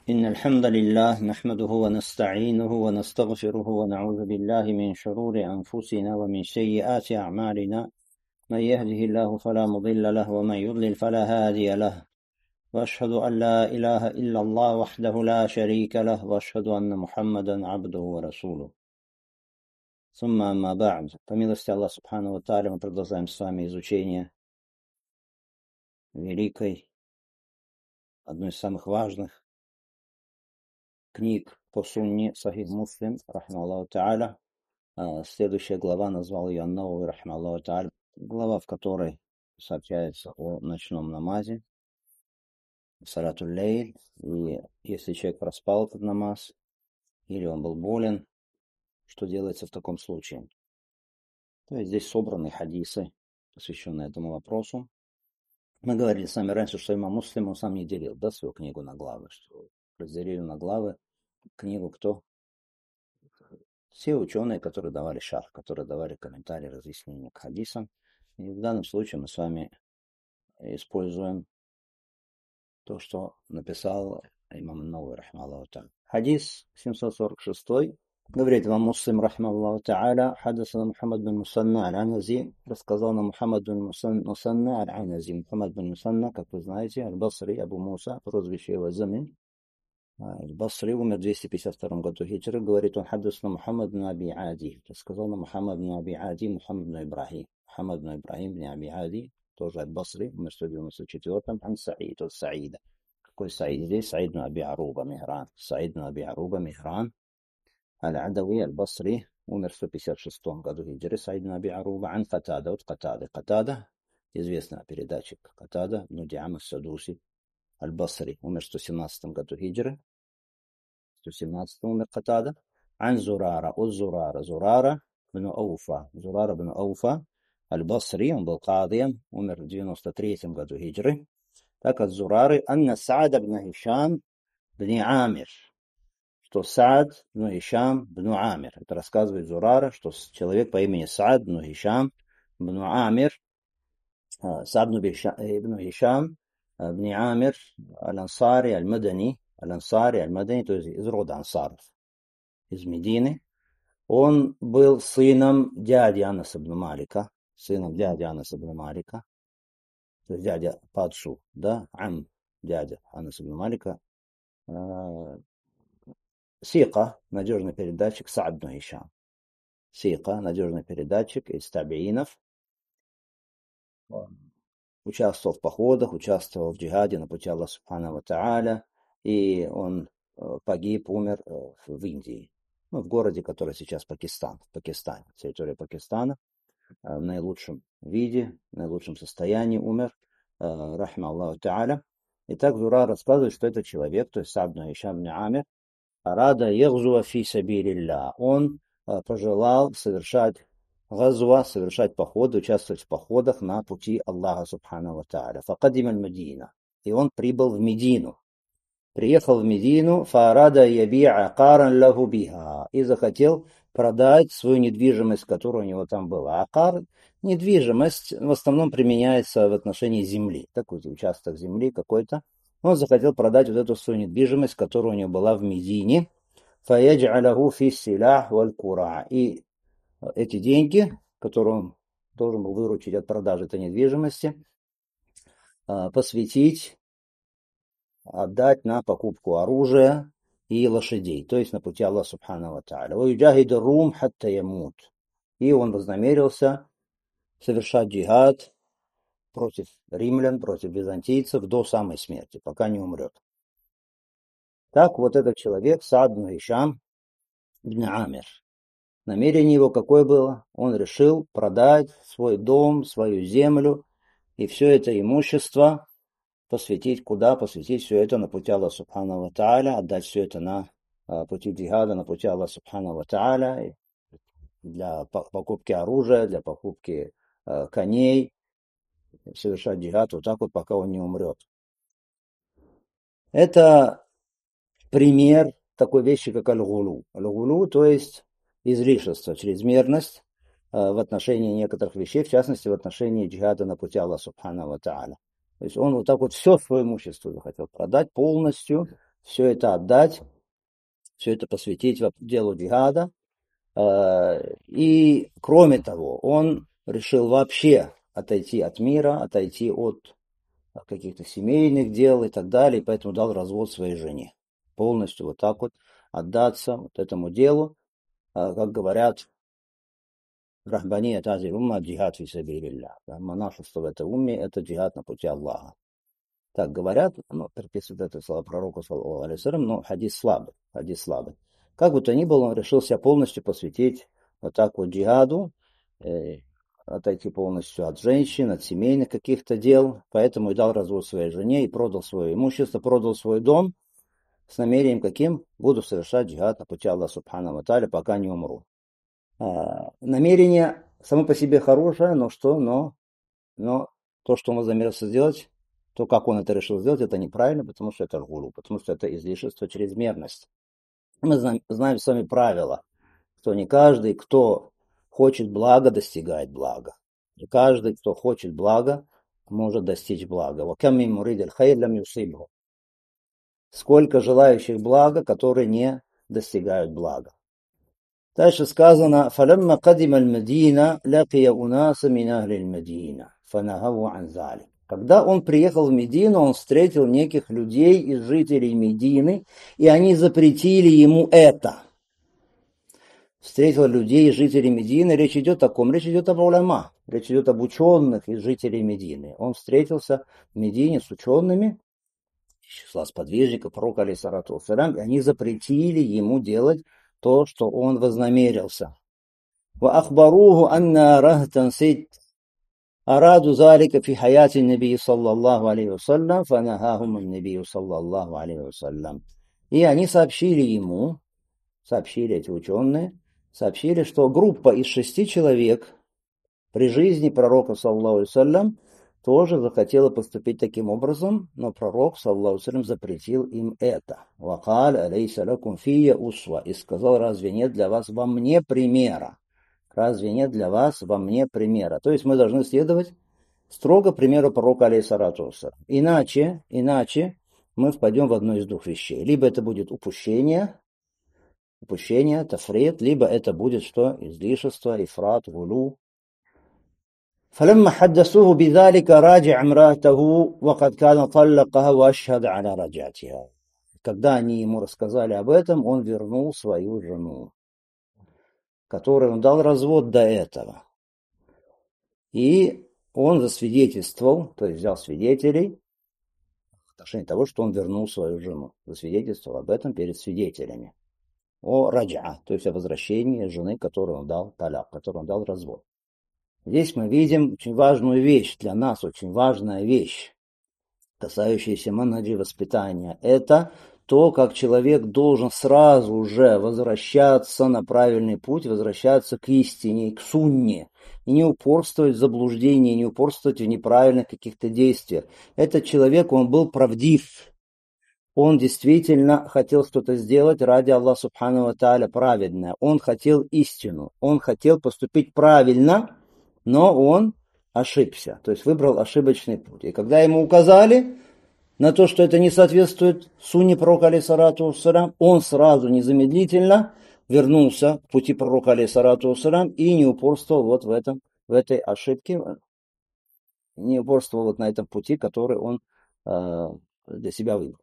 إن الحمد لله نحمده ونستعينه ونستغفره ونعوذ بالله من شرور أنفسنا ومن سيئات أعمالنا. من يهده الله فلا مضل له ومن يضلل فلا هادي له. وأشهد أن لا إله إلا الله وحده لا شريك له وأشهد أن محمدا عبده ورسوله. ثم أما بعد. По милости Аллаха Субхану ва Тааля, мы продолжаем с вами изучение великой, одной из самых важных книг по сунне Сахих Муслим, рахму Аллаху Тааля. Следующая глава, назвал ее Ан-Навави, рахму Аллаху Тааля, глава, в которой сообщается о ночном намазе, салатуль лейль, и если человек проспал этот намаз, или он был болен, что делается в таком случае. То есть здесь собраны хадисы, посвященные этому вопросу. Мы говорили с вами раньше, что имам Муслим, он сам не делил, свою книгу на главы, что разделили на главы книгу кто? Все ученые, которые давали шарх, которые давали комментарии, разъяснения к хадисам. И в данном случае мы с вами используем то, что написал имам Ан-Навави, рахму Аллаху Тааля. Хадис 746 говорит имам Муслим, рахму Аллаху Тааля, хадасана Мухаммад бин Мусанна аль-Анази, рассказал нам Мухаммад бин Мусанна аль-Анази. Мухаммад бин Мусанна, как вы знаете, аль-Басри, Абу Муса, прозвище его Замин. Аль-Басри умер в 252 году хиджры. Говорит он, хадасана Мухаммад бин Аби Ади. Рассказал нам Мухаммад бин Аби Ади, Мухаммад бин Ибрахим. Мухаммад бин Ибрахим бин Аби Ади, тоже аль-Басри, умер в 194-м, ан Саид, от Саида. Какой Саид здесь? Саид бин Аби Аруба Михран. Саид бин Аби Аруба Михран, аль-Адави, аль-Басри, умер в 156 году хиджры. Саид бин Аби Аруба, ан Катада, от Катады. Катада, известный передатчик Катада, бин Диам ас-Садуси, аль-Басри, умер в 117 году хиджры. 117 умер Катада. Ан Зурара, от Зурара, Зурара бин Ауфа, Зурара бин Ауфа, аль-Басри, он был кадием, умер в 93 году хиджры. Так от Зурары, анна Саада бин Хишам бин Амир, что Саад бин Хишам бин Амир. Это рассказывает Зурара, что человек по имени Саад бин Хишам бин Амир, Саад бин Хишам бин Амир, аль-Ансари, аль-Мадани, то есть из рода ансаров, из Медины. Он был сыном дяди Анаса ибн Малика, то есть дядя Падшу, да, дядя Анаса ибн Малика. Сика, надежный передатчик, Саад бин Хишам. Сика, надежный передатчик из табиинов. Участвовал в походах, участвовал в джихаде на пути Аллаха Субхану ва Тааля, и он погиб, умер в Индии, в городе, который сейчас Пакистан, в Пакистане, территория Пакистана, в наилучшем виде, в наилучшем состоянии умер, рахма Аллаху Тааля. И так Зура рассказывает, что этот человек, то есть Саад бин Хишам бин Амир, арада ягзуа фи сабилилля, он пожелал совершать газва, совершать походы, участвовать в походах на пути Аллаха Субхану ва Тааля. Факадим аль-Мадина, и он прибыл в Медину. Приехал в Медину, фаарада яби'a акаран лаху биха, и захотел продать свою недвижимость, которая у него там была. Акар, недвижимость, в основном применяется в отношении земли. Такой участок земли какой-то. Он захотел продать вот эту свою недвижимость, которая у него была в Медине. Фаядж'аляху фи силях валь кура. И эти деньги, которые он должен был выручить от продажи этой недвижимости, посвятить, отдать на покупку оружия и лошадей, то есть на пути Аллаха Субхану ва Тааля. Ваюджахиду рум хатта ямут. И он вознамерился совершать джихад против римлян, против византийцев до самой смерти, пока не умрет. Так вот этот человек, Саад бин Хишам бин Амир, намерение его какое было? Он решил продать свой дом, свою землю и все это имущество посвятить куда? Посвятить все это на пути Аллаха Субхану ва Тааля, отдать все это на пути джихада, на пути Аллаха Субхану ва Тааля, для покупки оружия, для покупки коней, совершать джихад вот так вот, пока он не умрет. Это пример такой вещи, как аль-гулу. Аль-гулу, то есть излишество, чрезмерность в отношении некоторых вещей, в частности, в отношении джихада на пути Аллаха Субхану ва Тааля. То есть он вот так вот все свое имущество захотел продать полностью все это отдать, все это посвятить делу джихада. И кроме того, он решил вообще отойти от мира, отойти от каких-то семейных дел и так далее, и поэтому дал развод своей жене. Полностью вот так вот отдаться вот этому делу. Как говорят, рахбания тази умма джихад фи сабилилля. Монашество в этой умме – это джихад на пути Аллаха. Так говорят, приписывают это слова пророку, саллаллаху алейхи вассалям, но хадис слабый, хадис слабый. Как бы то ни было, он решил себя полностью посвятить вот так вот джихаду, отойти полностью от женщин, от семейных каких-то дел, поэтому и дал развод своей жене, и продал свое имущество, продал свой дом с намерением каким? Буду совершать джихад на пути Аллаха субхану ва тааля, пока не умру. Намерение само по себе хорошее, но то, что он вознамерился сделать, то, как он это решил сделать, это неправильно, потому что это гулу, потому что это излишество, чрезмерность. Мы знаем с вами правило, что не каждый, кто хочет блага, достигает блага. Не каждый, кто хочет блага, может достичь блага. Сколько желающих блага, которые не достигают блага. Дальше сказано: فَلَمَّا قَدِمَ الْمَدِينَ لَقِيَ أُنَاسًا مِنْ أَهْلِ الْمَدِينَ فَنَهَوْا عَنْ ذَلِكَ. Когда он приехал в Медину, он встретил неких людей из жителей Медины, и они запретили ему это. Встретил людей из жителей Медины. Речь идет о ком? Речь идет об уляма. Речь идет об ученых из жителей Медины. Он встретился в Медине с учеными, числа сподвижников пророка алейхиссалату вассалям, и они запретили ему делать то, что он вознамерился. وأخبروه أن رهطا ست أرادوا ذلك في حياة النبي صلى الله عليه وسلم فنهاهم النبي صلى الله عليه وسلم. И они сообщили ему, эти ученые, сообщили, что группа из 6 человек при жизни пророка саллаллаху алейхи вассалям тоже захотела поступить таким образом, но пророк саллаллаху алейхи вассалям запретил им это. وقال أليس لكم في أسوة. И сказал: разве нет для вас во мне примера? Разве нет для вас во мне примера? То есть мы должны следовать строго примеру пророка алейхиссалату вассалям. Иначе мы впадем в одну из двух вещей. Либо это будет упущение, тафрит, либо это будет что? Излишество, ифрат, гулу. فلما حدثوه بذلك راجع امرأته وقد كان طلقها واشهد على رجعتها. Когда они ему рассказали об этом, он вернул свою жену, которой он дал развод до этого. И он засвидетельствовал, то есть взял свидетелей в отношении того, что он вернул свою жену. Засвидетельствовал об этом перед свидетелями. О раджа, то есть о возвращении жены, которой он дал таляк, которой он дал развод. Здесь мы видим очень важную вещь, для нас очень важная вещь, касающаяся манхаджи воспитания. Это то, как человек должен сразу же возвращаться на правильный путь, возвращаться к истине, к сунне, и не упорствовать в заблуждении, не упорствовать в неправильных каких-то действиях. Этот человек, он был правдив. Он действительно хотел что-то сделать ради Аллаха субхану ва тааля праведное. Он хотел истину, он хотел поступить правильно, но он ошибся, то есть выбрал ошибочный путь. И когда ему указали на то, что это не соответствует сунне пророка алейхиссалату вассалям, он сразу, незамедлительно вернулся к пути пророка алейхиссалату вассалям и не упорствовал вот в этой ошибке, не упорствовал вот на этом пути, который он для себя выбрал.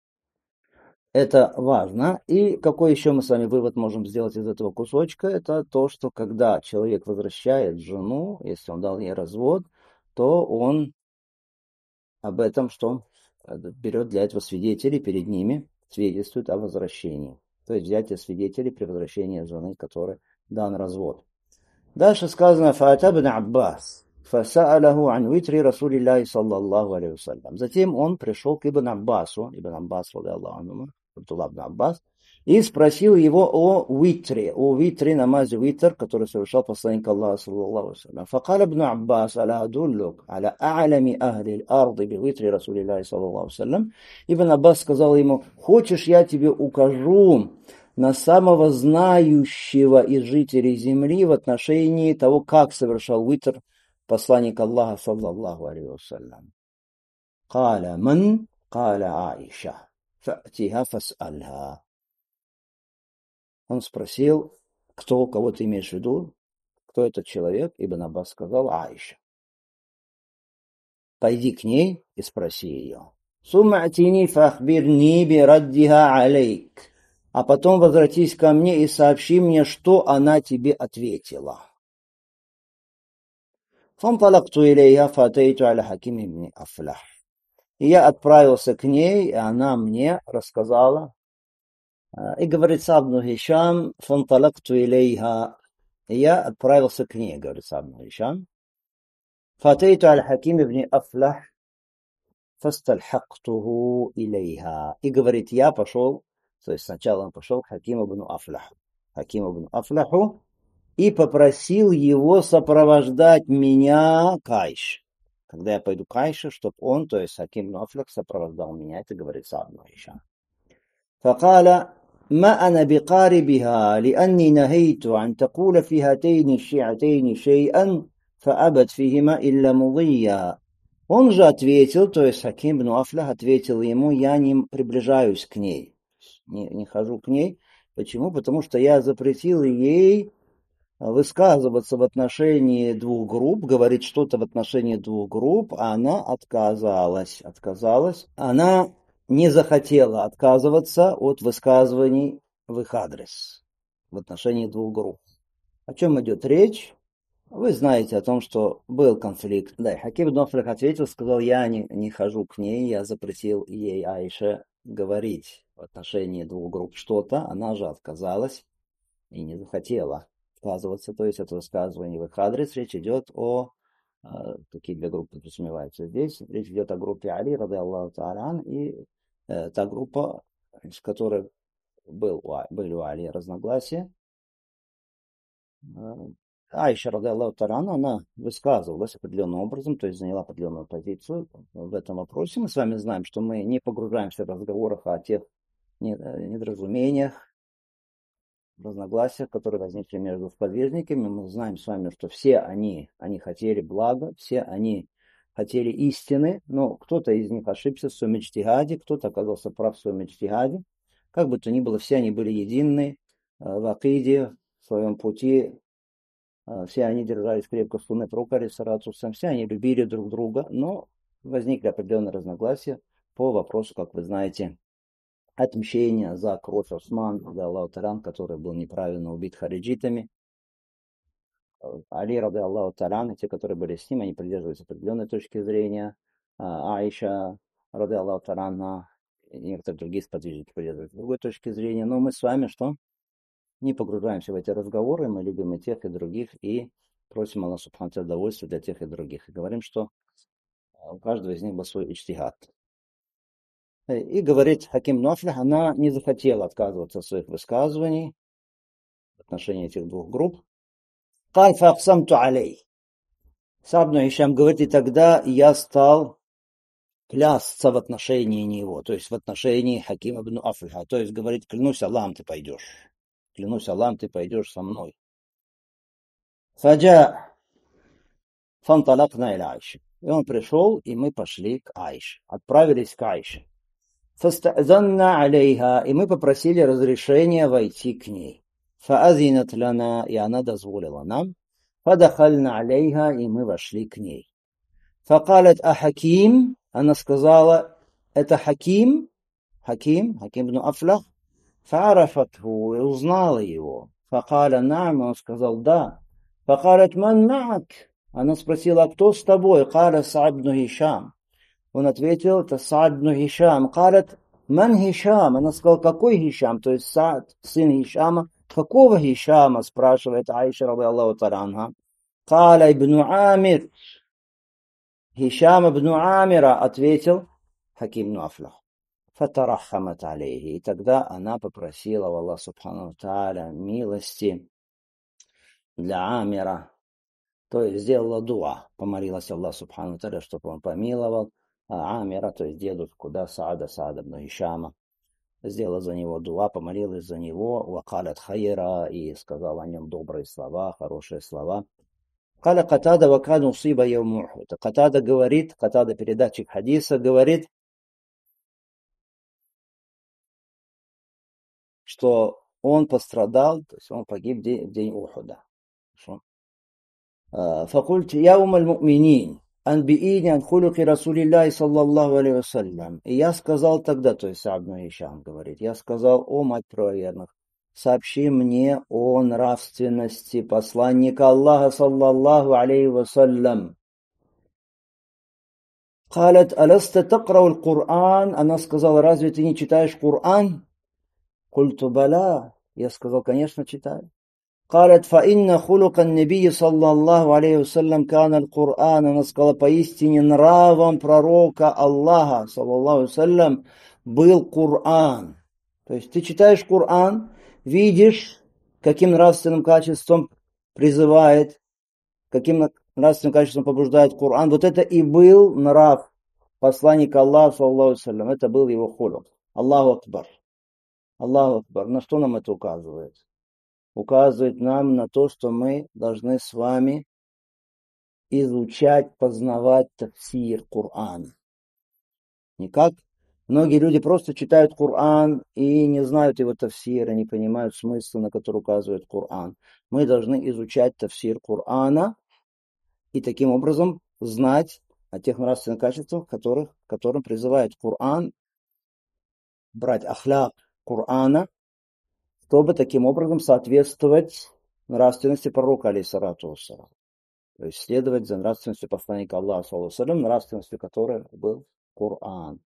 Это важно. И какой еще мы с вами вывод можем сделать из этого кусочка? Это то, что когда человек возвращает жену, если он дал ей развод, то он об этом, что берет для этого свидетелей, перед ними свидетельствует о возвращении. То есть взятие свидетелей при возвращении жены, которой дан развод. Дальше сказано: «Фаата бн Аббас, фаса'алаху ан витри Расулиллахи саллаллаху алейхи вассалям». Затем он пришел к Ибн Аббасу, радиаллаху анху, Абдуллах ибн Аббас, и спросил его о витре, намазе витр, который совершал посланник Аллаха саллаллаху алейхи вассалям. «Факал ибн Аббас, аля адуллук, аля а'лями ахли ар-ды би витри Расулиллахи саллаллаху алейхи вассалям». Ибн Аббас сказал ему: хочешь, я тебе укажу на самого знающего из жителей земли в отношении того, как совершал витр посланник Аллаха саллаллаху алейхи вассалям. Каля ман? Каля Аиша. فأتها فاسألها. Он спросил, кого ты имеешь в виду, кто этот человек? Ибн Аббас сказал: Аиша. Пойди к ней и спроси ее. Сумматини фахбирни бираддиха алейк. А потом возвратись ко мне и сообщи мне, что она тебе ответила. فانطلقت إليها فأتيت على حكيم بن أفلح. И я отправился к ней, и она мне рассказала. И говорит Сабну Хишам: фанталакту илейха. И я отправился к ней, говорит Сабну Хишам. فأتيت على حكيم بن أفلح فاستلحقته إليها. И говорит, я пошел, то есть сначала он пошел к Хакиму ибн Афляху. Хакиму ибн Афляху и попросил его сопровождать меня к Айше. Когда я пойду к Айше, чтобы он, то есть Хаким ибн Афлях, сопровождал меня. Это говорит Сабну Хишам. فقال: ما أنا بقاربها لأني نهيت عن تقول في هاتين الشيعتين شيئا فأبت فيهما إلا مضيا. Он же ответил, то есть Хаким ибн Афлях ответил ему: я не приближаюсь к ней, не хожу к ней. Почему? Потому что я запретил ей высказываться в отношении двух групп, говорить что-то в отношении двух групп, а она отказалась. Она не захотела отказываться от высказываний в их адрес в отношении двух групп. О чем идет речь? Вы знаете о том, что был конфликт. Да, Хаким ибн Афлях ответил, сказал: я не хожу к ней, я запретил ей, Аише, говорить в отношении двух групп что-то. Она же отказалась и не захотела отказываться, то есть это высказывание в их адрес. Речь идет о какие две группы подразумеваются здесь. Речь идет о группе Али, рады Аллаху Та'алян, и та группа, с которой были у Али разногласия. Айша, рады Аллаху Та'алян, она высказывалась определенным образом, то есть заняла определенную позицию в этом вопросе. Мы с вами знаем, что мы не погружаемся в разговорах о тех недоразумениях, разногласиях, которые возникли между сподвижниками. Мы знаем с вами, что все они хотели блага, все они хотели истины, но кто-то из них ошибся в своем иджтигаде, кто-то оказался прав в своем иджтигаде. Как бы то ни было, все они были едины в акиде, в своем пути. Все они держались крепко сунны пророка, алейхиссалату вассалям, все они любили друг друга, но возникли определенные разногласия по вопросу, как вы знаете, отмщения за кровь Осман, Аллаху Таран, который был неправильно убит хариджитами. Али, рады Аллаху Таран, и те, которые были с ним, они придерживаются определенной точки зрения. Аиша, рады Аллаху Таран, и некоторые другие сподвижники придерживаются другой точки зрения. Но мы с вами что? Не погружаемся в эти разговоры, мы любим и тех, и других, и просим Аллаха Субхану ва удовольствия для тех и других. И говорим, что у каждого из них был свой иджтигад. И говорит Хаким ибн Афлях, она не захотела отказываться от своих высказываний в отношении этих двух групп. قال فأقسمت عليه. Сабну Хишам говорит, и тогда я стал клясться в отношении него, то есть в отношении Хакима ибн Афлиха. То есть говорит, клянусь Аллахом, ты пойдешь. Клянусь Аллахом, ты пойдешь со мной. Фаджа фанталакна иля Айши. И он пришел, и мы пошли к Айше. Отправились к Айше. Фастазанна алейха. И мы попросили разрешения войти к ней. Фаазинат лана. И она дозволила нам. Фадахальна алейха. И мы вошли к ней. Факалет ахаким. Она сказала, это Хаким ибн Афлах. Фаарафатху. И узнала его. Факаля нам. Он сказал, да. Факалет ман маак. Она спросила, а кто с тобой? Каля Саад ибн Хишам. Он ответил, это Саад ибн Хишам. Калят, ман Хишам? Она сказала, какой Хишам? То есть Саад, сын Хишама. Какого Хишама? Спрашивает Аиша, рады Аллаху та'аля. Каля ибн Амир. Хишам ибн Амира, ответил Хаким ибн Афлах. Фатарахамат алейхи. И тогда она попросила у Аллаха Субхану Тааля милости для Амира. То есть сделала дуа, помолилась Аллах Субхану Тааля, чтобы он помиловал Амира, то есть дедушку, да, Саада ибн Хишама. Сделала за него дуа, помолилась за него, вакалят хайра, и сказала о нем добрые слова, хорошие слова. Каля Катада вакан усиба яум Ухуд. Катада говорит, Катада передатчик хадиса говорит, что он пострадал, то есть он погиб в день Ухуда. Хорошо. فقلت يا أم المؤمنين أنبئيني عن خلق رسول الله صلى الله عليه وسلم. И я сказал тогда, то есть Са'д ибн Ишам говорит, я сказал: о мать правоверных, сообщи мне о нравственности посланника Аллаха саллаллаху алейхи вассалям. قالت ألست تقرأ القرآن. Она сказала: разве ты не читаешь Коран? قلت بلى. Я сказал: конечно, читаю. قالت فإن خلق النبي صلى الله عليه وسلم كان القرآن. Она сказала: поистине нравом пророка Аллаха саллаллаху алейхи вассалям был Коран. То есть ты читаешь Коран, видишь, каким нравственным качеством призывает, каким нравственным качеством побуждает Коран. Вот это и был нрав посланника Аллаха саллаллаху алейхи вассалям. Это был его хулук. Аллаху Акбар. Аллаху Акбар. На что нам это указывает? Указывает нам на то, что мы должны с вами изучать, познавать тафсир Корана. Не как многие люди просто читают Коран и не знают его тафсира, не понимают смысла, на который указывает Коран. Мы должны изучать тафсир Корана и таким образом знать о тех нравственных качествах, которым призывает Коран, брать ахляк Корана, чтобы таким образом соответствовать нравственности пророка, алейхиссалату вассалям. То есть следовать за нравственностью посланника Аллаха, саллаллаху алейхи ва саллям, нравственностью которой был Коран.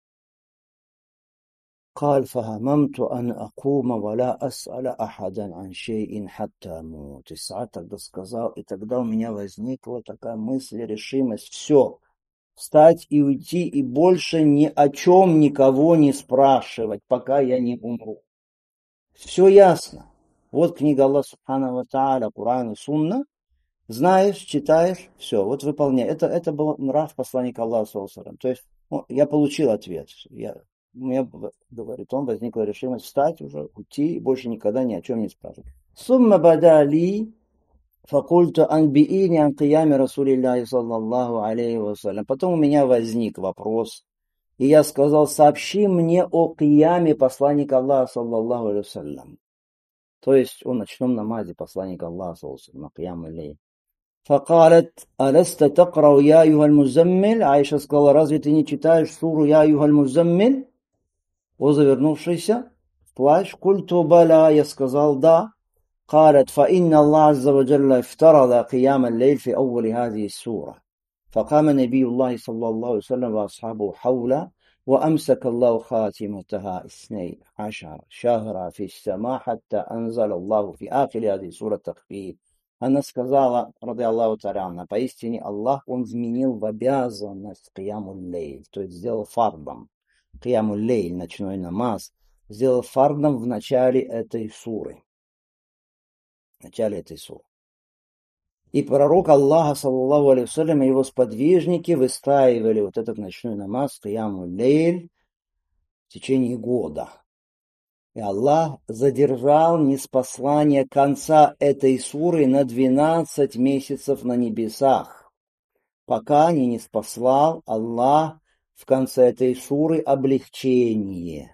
قال فهممت أن أقوم ولا أسأل أحدا عن شيء حتى أموت. Исаак тогда сказал, и тогда у меня возникла такая мысль, решимость: все, встать и уйти, и больше ни о чем никого не спрашивать, пока я не умру. Все ясно. Вот книга Аллаха Субхану ва Тааля, Куран и Сунна. Знаешь, читаешь, все, вот выполняй. Это был нрав посланника Аллаха, саллаллаху алейхи ва саллям. То есть я получил ответ. У меня, говорит он, возникла решимость встать уже, уйти и больше никогда ни о чем не спрашивать. Сумма бадали факульту анбиини ан киями Расулиллахи саллаллаху алейхи ва саллям. Потом у меня возник вопрос, и я сказал: сообщи мне о кияме посланника Аллаха саллаллаху алейхи ва саллям. То есть о ночном намазе посланника Аллаха саллаллаху алейхи ва саллям, киям аллейл. فقالت ألست تقرأ يا أيها المزمل. Айша сказала: разве ты не читаешь суру Я Аюхаль Музаммиль, о завернувшийся в плащ? Культу баля. Я сказал: да. قالت فإن الله عز وجل افترض قيام الليل في أول هذه السورة فقام نبي الله صلى الله عليه وسلم وأصحابه حوله وأمسك الله خاتمتها 12 شهرا في السماء حتى أنزل الله في آخر هذه سورة التخفيف. Она сказала, ради Аллаху та'аля, поистине Аллах, он вменил в обязанность киямуль-лейль, то есть сделал фардом. Киямуль-лейль, ночной намаз, сделал фардом в начале этой суры. И пророк Аллаха, саллаллаху алейхи ва саллям, и его сподвижники выстаивали вот этот ночной намаз, киямуль-лейль, в течение года. И Аллах задержал ниспослание конца этой суры на 12 месяцев на небесах, пока не ниспослал Аллах в конце этой суры облегчение.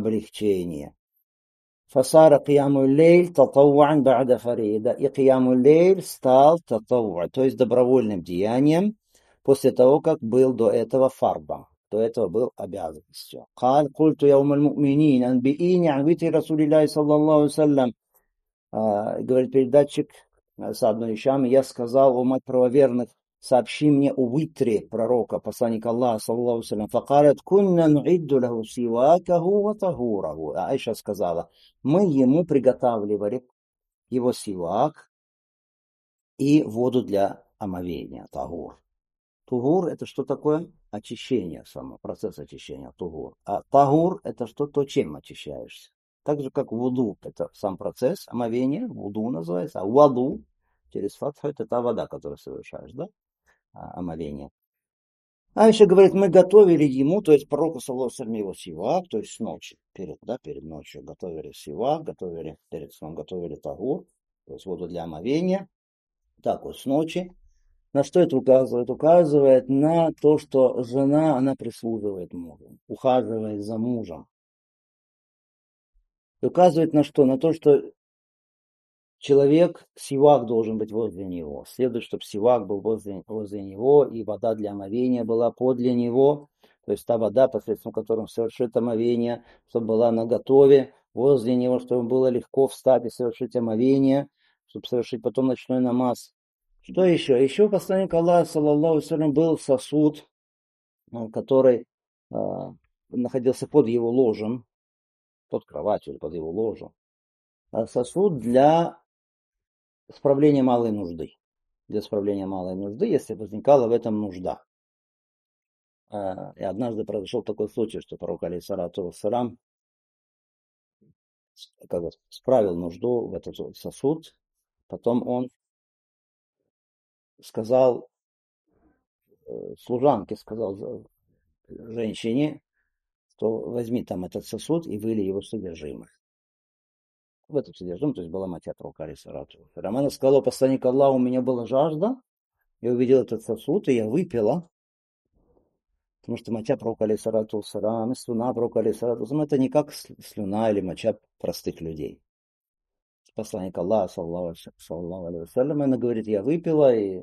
Фасара киямуль-лейль татаввуан ба'да фарида. И киямуль-лейль стал татавву, то есть добровольным деянием, после того, как был до этого фардом. До этого был обязанностью. قال قلت يا أم المؤمنين أنبئيني عن وتر رسول الله صلى الله عليه وسلم. Говорит передатчик Са'д ибн Ишам: я сказал: о мать правоверных, сообщи мне о витре пророка, посланника Аллаха, саллаллаху алейхи ва саллям. فقالت كنا نعد له سواكه وطهوره. Аиша сказала: мы ему приготавливали его сивак и воду для омовения, тагур. Тугур — это что такое? Очищение само, процесс очищения, тугур. А тагур — это что-то, чем очищаешься. Так же, как вуду — это сам процесс омовения, вуду называется, а ваду через фатху — это та вода, которую совершаешь, да, омовение. А еще говорит, мы готовили ему, то есть пророку, саллаллаху алейхи ва саллям, его сивак, то есть с ночи, перед ночью готовили сивак, перед сном готовили тагур, то есть воду для омовения, так вот с ночи. На что это указывает? Указывает на то, что жена, она прислуживает мужу, ухаживает за мужем. И указывает на что? На то, что человек, сивак должен быть возле него. Следует, чтобы сивак был возле него, и вода для омовения была подле него. То есть та вода, посредством которой он совершит омовение, чтобы была наготове возле него, чтобы было легко встать и совершить омовение, чтобы совершить потом ночной намаз. Что еще? Еще посланник Аллаха, саллаллаху алейхи, был сосуд, который находился под его ложем, под кроватью, под его ложем. Сосуд для справления малой нужды. Для справления малой нужды, если возникала в этом нужда. И однажды произошел такой случай, что пророк алейхиссалату вассалам справил нужду в этот сосуд. Потом он сказал служанке, сказал женщине, что возьми там этот сосуд и вылей его содержимое. В этом содержимом, то есть была мать пророка алейхиссалату вассалам. Она сказала: посланник Аллаха, у меня была жажда, я увидел этот сосуд, и я выпила. Потому что моча пророка алейхиссалату вассалам и слюна пророка алейхиссалату вассалам — это не как слюна или моча простых людей. Посланник Аллаха, саллаллаху алейхи вассалям, она говорит: я выпила, и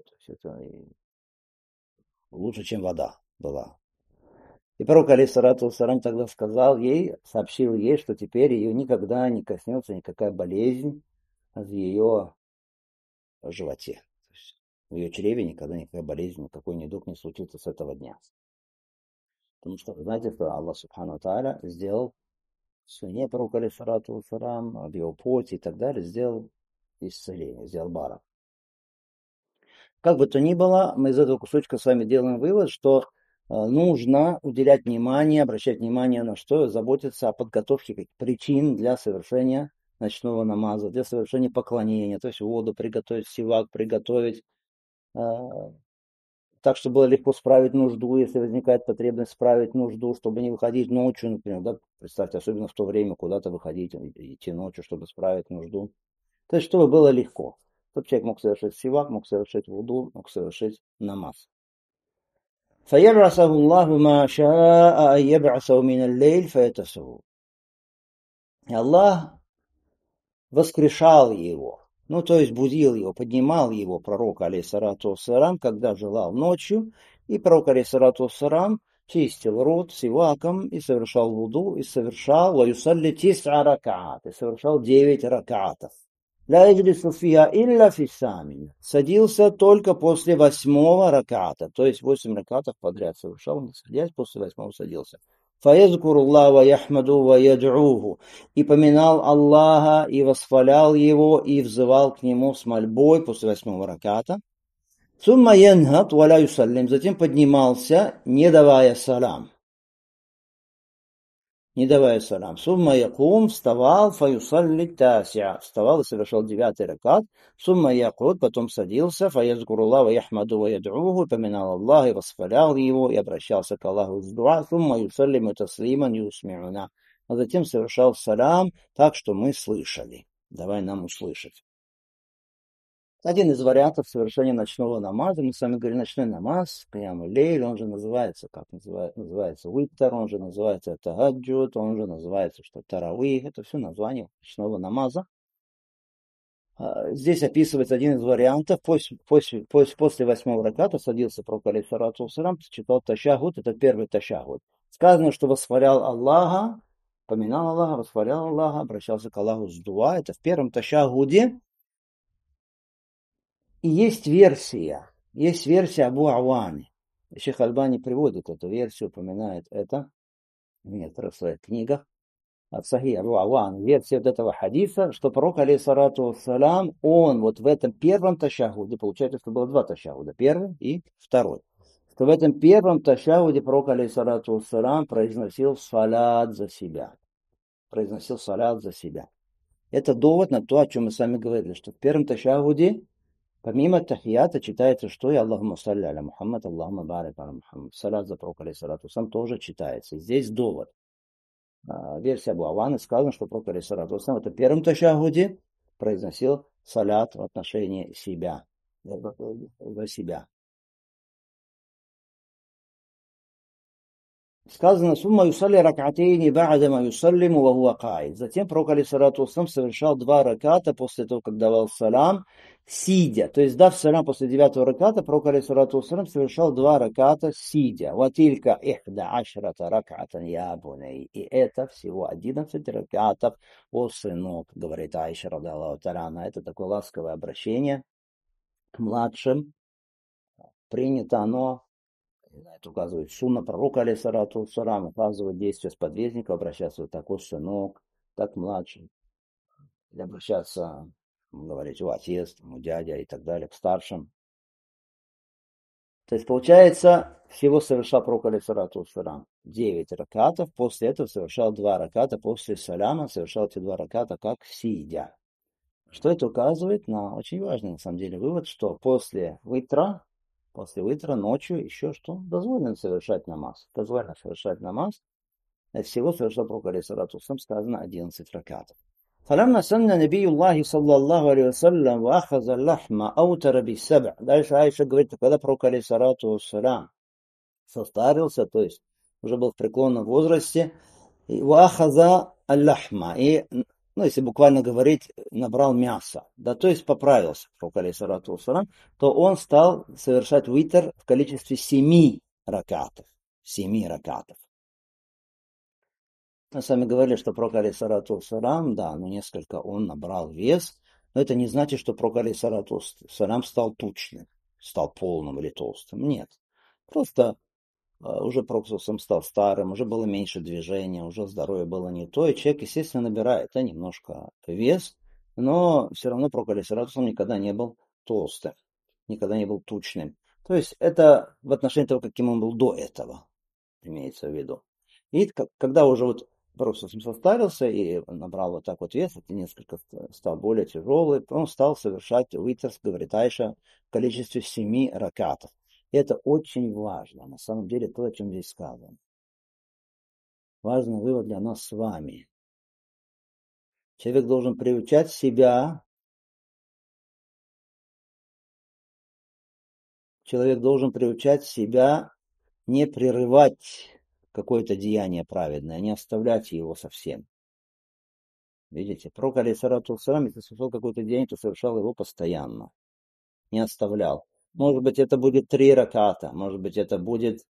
лучше, чем вода была. И пророк алейхиссалату вассалам тогда сказал ей, сообщил ей, что теперь ее никогда не коснется никакая болезнь в ее животе. То есть в ее чреве никогда никакая болезнь, никакой недуг не случится с этого дня. Потому что вы знаете, что Аллах субхану тааля сделал в слюне пророка алейхиссалату вассалам, в его поте и так далее, сделал исцеление, сделал барак. Как бы то ни было, мы из этого кусочка с вами делаем вывод, что нужно уделять внимание, обращать внимание на что? Заботиться о подготовке причин для совершения ночного намаза, для совершения поклонения, то есть воду приготовить, сивак приготовить, так, чтобы было легко справить нужду, если возникает потребность справить нужду, чтобы не выходить ночью, например, да, представьте, особенно в то время куда-то выходить, идти ночью, чтобы справить нужду. То есть, чтобы было легко. Чтобы человек мог совершить сивак, мог совершить вуду, мог совершить намаз. فَيَبْعَثَهُ اللَّهُ مَا شَاءَ أَن يَبْعَثَهُ مِنَ اللَّيْلِ فَيَتَسَهُ. И Аллах воскрешал его, то есть будил его, поднимал его, пророк алейхиссалату вассалам, когда желал ночью, и пророк алейхиссалату вассалам чистил рот сиваком и совершал вуду, и совершал وَيُصَلِّ تِسْعَ رَكَعَاتٍ, и совершал 9 ракаатов. لا يجلس فيها إلا في الثامنة. Садился только после 8-го ракаата, то есть 8 ракаатов подряд совершал, не садясь, после 8-го садился. فَيَذْكُرُ اللَّهَ وَيَحْمَدُ وَيَدْعُوهُ. И поминал Аллаха, и восхвалял его, и взывал к нему с мольбой после 8-го ракаата. ثُمَّ يَنْهَضْ وَلَا يُسَلِّمْ. Затем поднимался, не давая салам. Не давая салам. Сумма якум, вставал, фаюсалли тасиа. Вставал и совершал 9-й ракат. Сумма якуд, потом садился, фаязгурулла ва яхмаду ва яд'уху, поминал Аллаха и восхвалял его, и обращался к Аллаху с дуа. Сумма юсаллиму таслиман юсмиуна. А затем совершал салам так, что мы слышали. Давай нам услышать. Один из вариантов совершения ночного намаза. Мы с вами говорим ночной намаз, кияму лейль, он же называется, называется уиттар, он же называется тахаджуд, он же называется что таравих. Это все название ночного намаза. Здесь описывается один из вариантов. После 8-го раката садился пророк алейхиссалату вассалам, читал ташахуд, это первый ташахуд. Сказано, что восхвалял Аллаха, поминал Аллаха, восхвалял Аллаха, обращался к Аллаху с дуа. Это в первом ташахуде. И есть версия Абу Аваны. Шейх Альбани приводит эту версию, упоминает это в некоторых своих книгах. От Сахи Абу Аван, версия вот этого хадиса, что пророк алейхиссалату вассалам, он вот в этом первом ташахуде, получается, что было 2 ташахуда, первый и второй, что в этом первом ташахуде пророк алейхиссалату вассалам произносил салат за себя. Это довод на то, о чем мы с вами говорили, что в первом ташахуде помимо тахията читается, что и Аллахумма салли аля Мухаммад, Аллахумма барик аля Мухаммад. Салат за пророка алейхиссалату вассалам тоже читается. Здесь довод. Версия Абу Аваны сказано, что пророк алейхиссалату вассалам в этом первом ташахуде произносил салат в отношении себя, за себя. Сказано, сумма юсалли ракатейни ба'дама юсаллиму ва хуа каид. Затем пророк алейхиссалату вассалам совершал 2 раката после того, как давал салам, сидя. То есть, дав салам после 9-го раката, пророк алейхиссалату вассалам совершал 2 раката сидя. Ватилька ихда ашрата ракатан я буней. И это всего 11 ракатов, о сынок, говорит Аиша радиаллаху та'аля анха. Это такое ласковое обращение к младшим. Принято оно. Это указывает сунна пророка, алейхиссалату вассалам, указывает действие сподвижника, обращаться вот такой сынок, так младший, или обращаться, говорить, о отец, о дядя и так далее, к старшим. То есть, получается, всего совершал пророк, алейхиссалату вассалам 9 ракатов, после этого совершал 2 раката, после саляма совершал эти 2 раката как сидя. Что это указывает на очень важный, на самом деле, вывод, что после витра ночью еще что? Дозволено совершать намаз. Дозволено совершать намаз. Всего совершал пророк, алейхиссалату вассалам, сказано 11 ракатов. فلما سن نبي الله صلى الله عليه وسلم وأخذ اللحم أوتر بالسبع. Дальше Айша говорит, когда пророк, алейхиссалату вассалам, состарился, то есть уже был в преклонном возрасте, وأخذ اللحم, и, если буквально говорить, набрал мясо, да, то есть поправился, пророк, алейхиссалату вассалам, то он стал совершать витр в количестве 7 ракатов. 7 ракатов. Мы с вами говорили, что пророк, алейхиссалату вассалам, да, несколько он набрал вес, но это не значит, что пророк, алейхиссалату вассалам стал тучным, стал полным или толстым. Нет. Просто уже пророк сам стал старым, уже было меньше движения, уже здоровье было не то, и человек, естественно, набирает немножко вес, но все равно пророк, алейхиссалату вассалам, никогда не был толстым, никогда не был тучным. То есть это в отношении того, каким он был до этого, имеется в виду. И когда уже пророк состарился и набрал вот так вес, это несколько стал более тяжелый, он стал совершать витр, говорит Айша, в количестве 7 ракатов. Это очень важно, на самом деле, то, о чем здесь сказано. Важный вывод для нас с вами. Человек должен приучать себя, не прерывать какое-то деяние праведное, не оставлять его совсем. Видите, пророк, алейхиссалату вассалам, если совершал какое-то деяние, то совершал его постоянно, не оставлял. Может быть, это будет 3 раката, может быть, это будет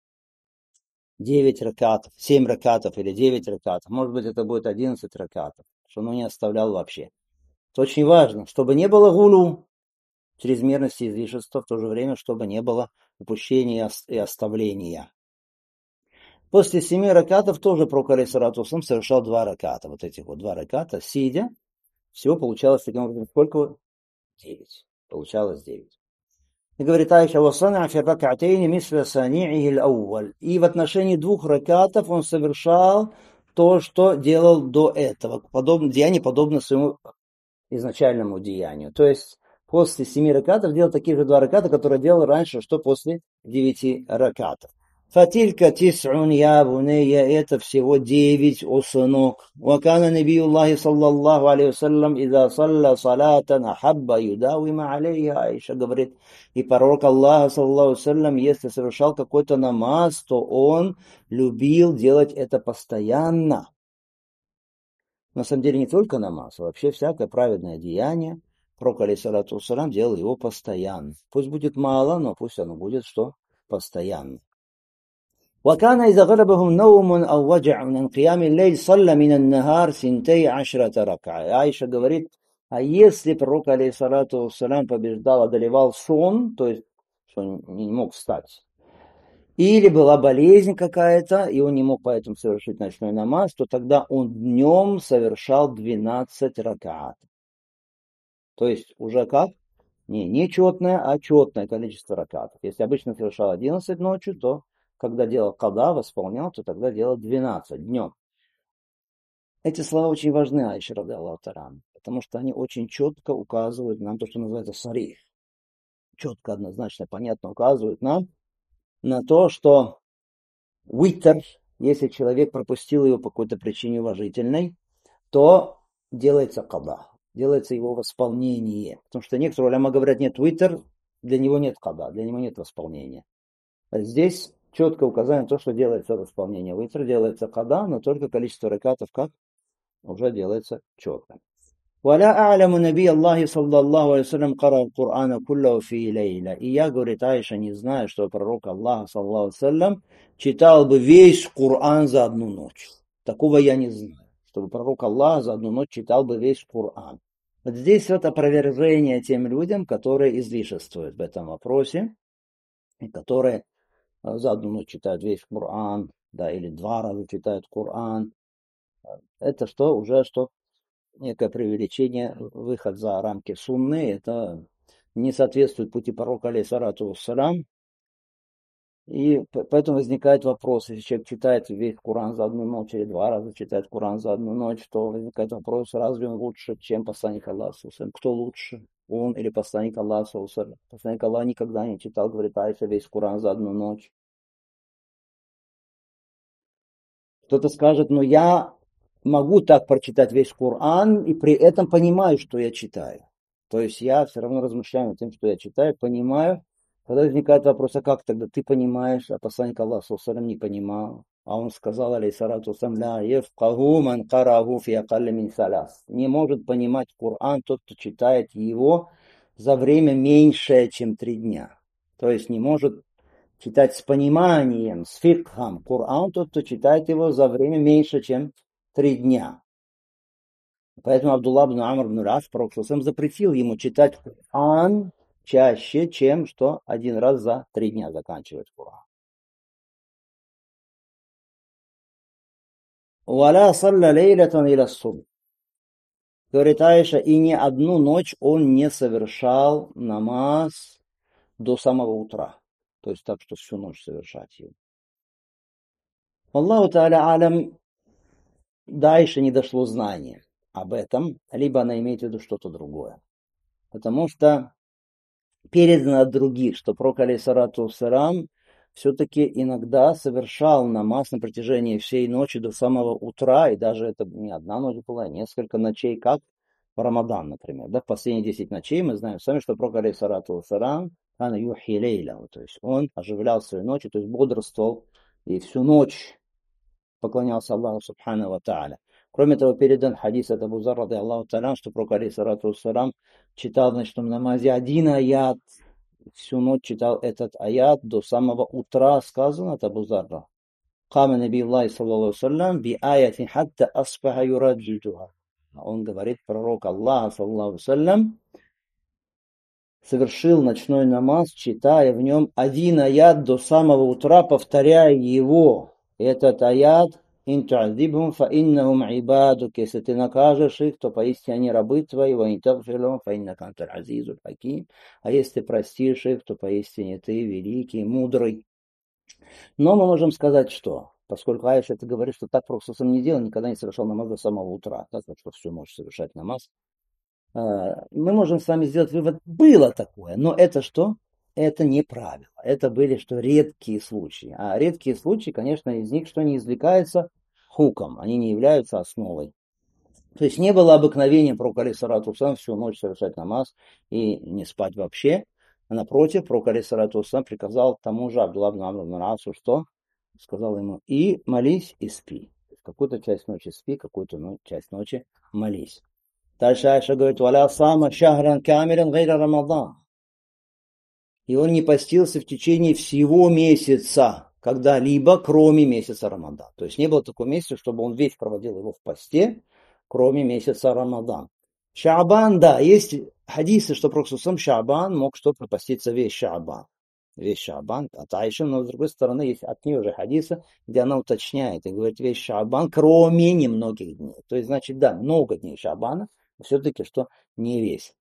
9 ракатов, 7 ракатов или 9 ракатов, может быть, это будет 11 ракатов, что он не оставлял вообще. Это очень важно, чтобы не было гулу, чрезмерности, излишества, в то же время, чтобы не было упущения и оставления. После 7 ракатов тоже пророк, алейхиссалату вассалам, совершал 2 раката. Вот этих 2 раката, сидя, всего получалось таким образом, сколько? 9. Получалось 9. И говорит Айша, и в отношении 2 ракатов он совершал то, что делал до этого. Деяние подобно своему изначальному деянию. То есть после 7 ракатов делал такие же 2 раката, которые делал раньше, что после 9 ракатов. Фатилька тис'ун я бунейя, это всего 9, о сынок. Вакана набиюллахи саллаллаху алейхи вассалям, иза салла салатан ахабба юдавима алейха. Айша говорит, и пророк Аллаха саллаллаху алейхи вассалям, если совершал какой-то намаз, то он любил делать это постоянно. На самом деле не только намаз, а вообще всякое праведное деяние. Пророк, алейхиссалату вассалям, делал его постоянно. Пусть будет мало, но пусть оно будет что? Постоянно. وكان إذا غلبهم نوم أو وجع من قيام الليل صلى من النهار 12 ركعة. Айша говорит, а если пророк, алейхиссалату вассалям, одолевал сон, то есть что он не мог встать, или была болезнь какая-то, и он не мог поэтому совершить ночной намаз, то тогда он днем совершал 12 ракаат. То есть уже как? Не четное, а четное количество ракатов. Если обычно совершал 11 ночью, то когда делал када, восполнял, то тогда делал 12 днем. Эти слова очень важны, Айша радиаллаху та'аля анха, потому что они очень четко указывают нам то, что называется сарих. Четко, однозначно, понятно указывают нам на то, что витр, если человек пропустил его по какой-то причине уважительной, то делается када, делается его восполнение. Потому что некоторые уляма говорят, нет, витр, для него нет када, для него нет восполнения. Здесь четкое указание на то, что делается в исполнении витра, делается када, но только количество ракатов как уже делается четко. ولا أعلم نبي الله صلى الله عليه وسلم قرأ القرآن كله في ليلة. И я, говорит Аиша, не знаю, что пророк Аллаха, саллаллаху алейhi читал бы весь Коран за одну ночь. Такого я не знаю, чтобы пророк Аллаха за одну ночь читал бы весь Коран. Вот здесь вот опровержение тем людям, которые излишествуют в этом вопросе, и которые за одну ночь читают весь Коран, да, или 2 раза читают Коран. Это что? Уже что? Некое преувеличение, выход за рамки сунны, это не соответствует пути пророка алейхиссалату вассалям. И поэтому возникает вопрос, если человек читает весь Коран за одну ночь или 2 раза читает Коран за одну ночь, то возникает вопрос, разве он лучше, чем посланник Аллаха? Кто лучше, он или посланник Аллаха? Посланник Аллаха никогда не читал, говорит Аиша, весь Коран за одну ночь. Кто-то скажет, ну я могу так прочитать весь Коран и при этом понимаю, что я читаю. То есть я все равно размышляю над тем, что я читаю, понимаю. Когда возникает вопрос, а как тогда ты понимаешь, а посланник Аллаха не понимал? А он сказал, алейхиссалату вассалям, ла яфкаху ман караху фи акалли мин салас. Не может понимать Коран тот, кто читает его за время меньшее, чем 3 дня. То есть не может читать с пониманием, с фикхом Коран, тот, кто читает его за время меньше, чем 3 дня. Поэтому Абдулла ибн Амр ибн Ас, пророк запретил ему читать Коран чаще, чем что 1 раз за 3 дня заканчивать Коран. «Валя салля лейлятан иля субх». Говорит Аиша, и ни одну ночь он не совершал намаз до самого утра. То есть так, что всю ночь совершать его. Аллаху та'аля алям, дальше не дошло знание об этом, либо она имеет в виду что-то другое. Потому что передано от других, что пророк алейхиссалату вассалям все-таки иногда совершал намаз на протяжении всей ночи до самого утра, и даже это не одна ночь была, а несколько ночей, как в Рамадан, например. Да, в последние 10 ночей мы знаем сами, что пророк алейхиссалату вассалям, ана юхи лейля, то есть он оживлял свои ночи, то есть бодрствовал и всю ночь поклонялся Аллаху субхану ва тааля. Кроме того, передан хадис от Абу Зар, ради Аллаху та'аля, что пророк алейхиссалату вассалям читал в ночном намазе 1 аят, всю ночь читал этот аят до самого утра, сказано от Абу Зарра. Кама наби Аллахи саллаллаху саллям би аяти хатта асбаха юраджидуха. Он говорит, пророк Аллаха саллаллаху саллям совершил ночной намаз, читая в нем 1 аят до самого утра, повторяя его. Этот аят «Ин ту'адзибхум фа иннахум ибадук». Если ты накажешь их, то поистине они рабы твои, ва ин тагфир лахум фа иннака анталь азизуль хаким. А если ты простишь их, то поистине ты великий, мудрый. Но мы можем сказать, что, поскольку Аиша это говорит, что так просто сам не делал, никогда не совершал намаз до самого утра, так что всю ночь совершать намаз. Мы можем с вами сделать вывод, было такое, но это что? Это не правило. Это были что редкие случаи. А редкие случаи, конечно, из них что не извлекается хуком. Они не являются основой. То есть не было обыкновения пророка алейхиссалату вассалям всю ночь совершать намаз и не спать вообще. А напротив, пророк алейхиссалату вассалям приказал тому же Абдулла ибн Амру ибн Асу, что? Сказал ему, и молись, и спи. Какую-то часть ночи спи, какую-то часть ночи молись. Дальше Аиша говорит, «Валя сама шахран камилан гайра Рамадан». И он не постился в течение всего месяца, когда-либо, кроме месяца Рамадан. То есть не было такого месяца, чтобы он весь проводил его в посте, кроме месяца Рамадан. Шаабан, да, есть хадисы, что пророк сам Шаабан мог что пропаститься весь Шаабан. Весь Шаабан от Аиши, но с другой стороны есть от нее же хадисы, где она уточняет и говорит весь Шаабан, кроме немногих дней. То есть, значит, да, много дней Шаабана, но все-таки что не весь.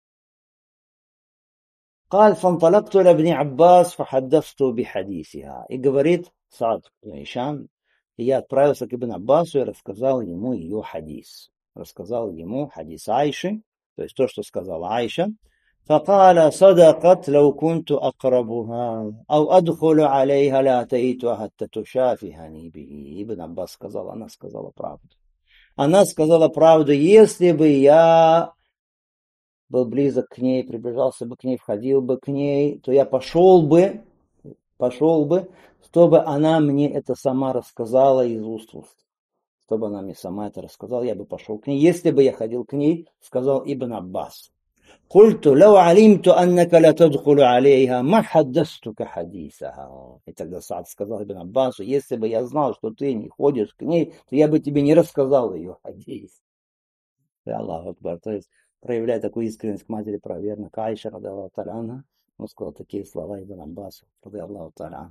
قال فانطلقت إلى ابن عباس فحدثته بحديثها. И говорит Саад ибн Ишам, и я отправился к Ибн Аббасу и рассказал ему ее хадис. Рассказал ему хадис Аиши, то есть то, что сказала Аиша. فقال صدقت لو كنت أقربها أو أدخل عليها لأتيتها حتى تشافهني به. Ибн Аббас сказал, она сказала правду. Она сказала правду, если бы я был близок к ней, приближался бы к ней, входил бы к ней, то я пошел бы пошел бы, чтобы она мне это сама рассказала из уст в уст. Чтобы она мне сама это рассказала, я бы пошел к ней. Если бы я ходил к ней, сказал Ибн Аббас. قلت لو علمت أنك لا تدخل عليها ما حدثتك حديثها. И тогда Саад сказал Ибн Аббасу, если бы я знал, что ты не ходишь к ней, то я бы тебе не рассказал ее хадис. Аллаху Акбар. То есть проявляя такую искренность к матери праведных, к Айше, ради Аллаху Та'аля, он сказал такие слова Ибн Аббасу, ради Аллаху Та'аля.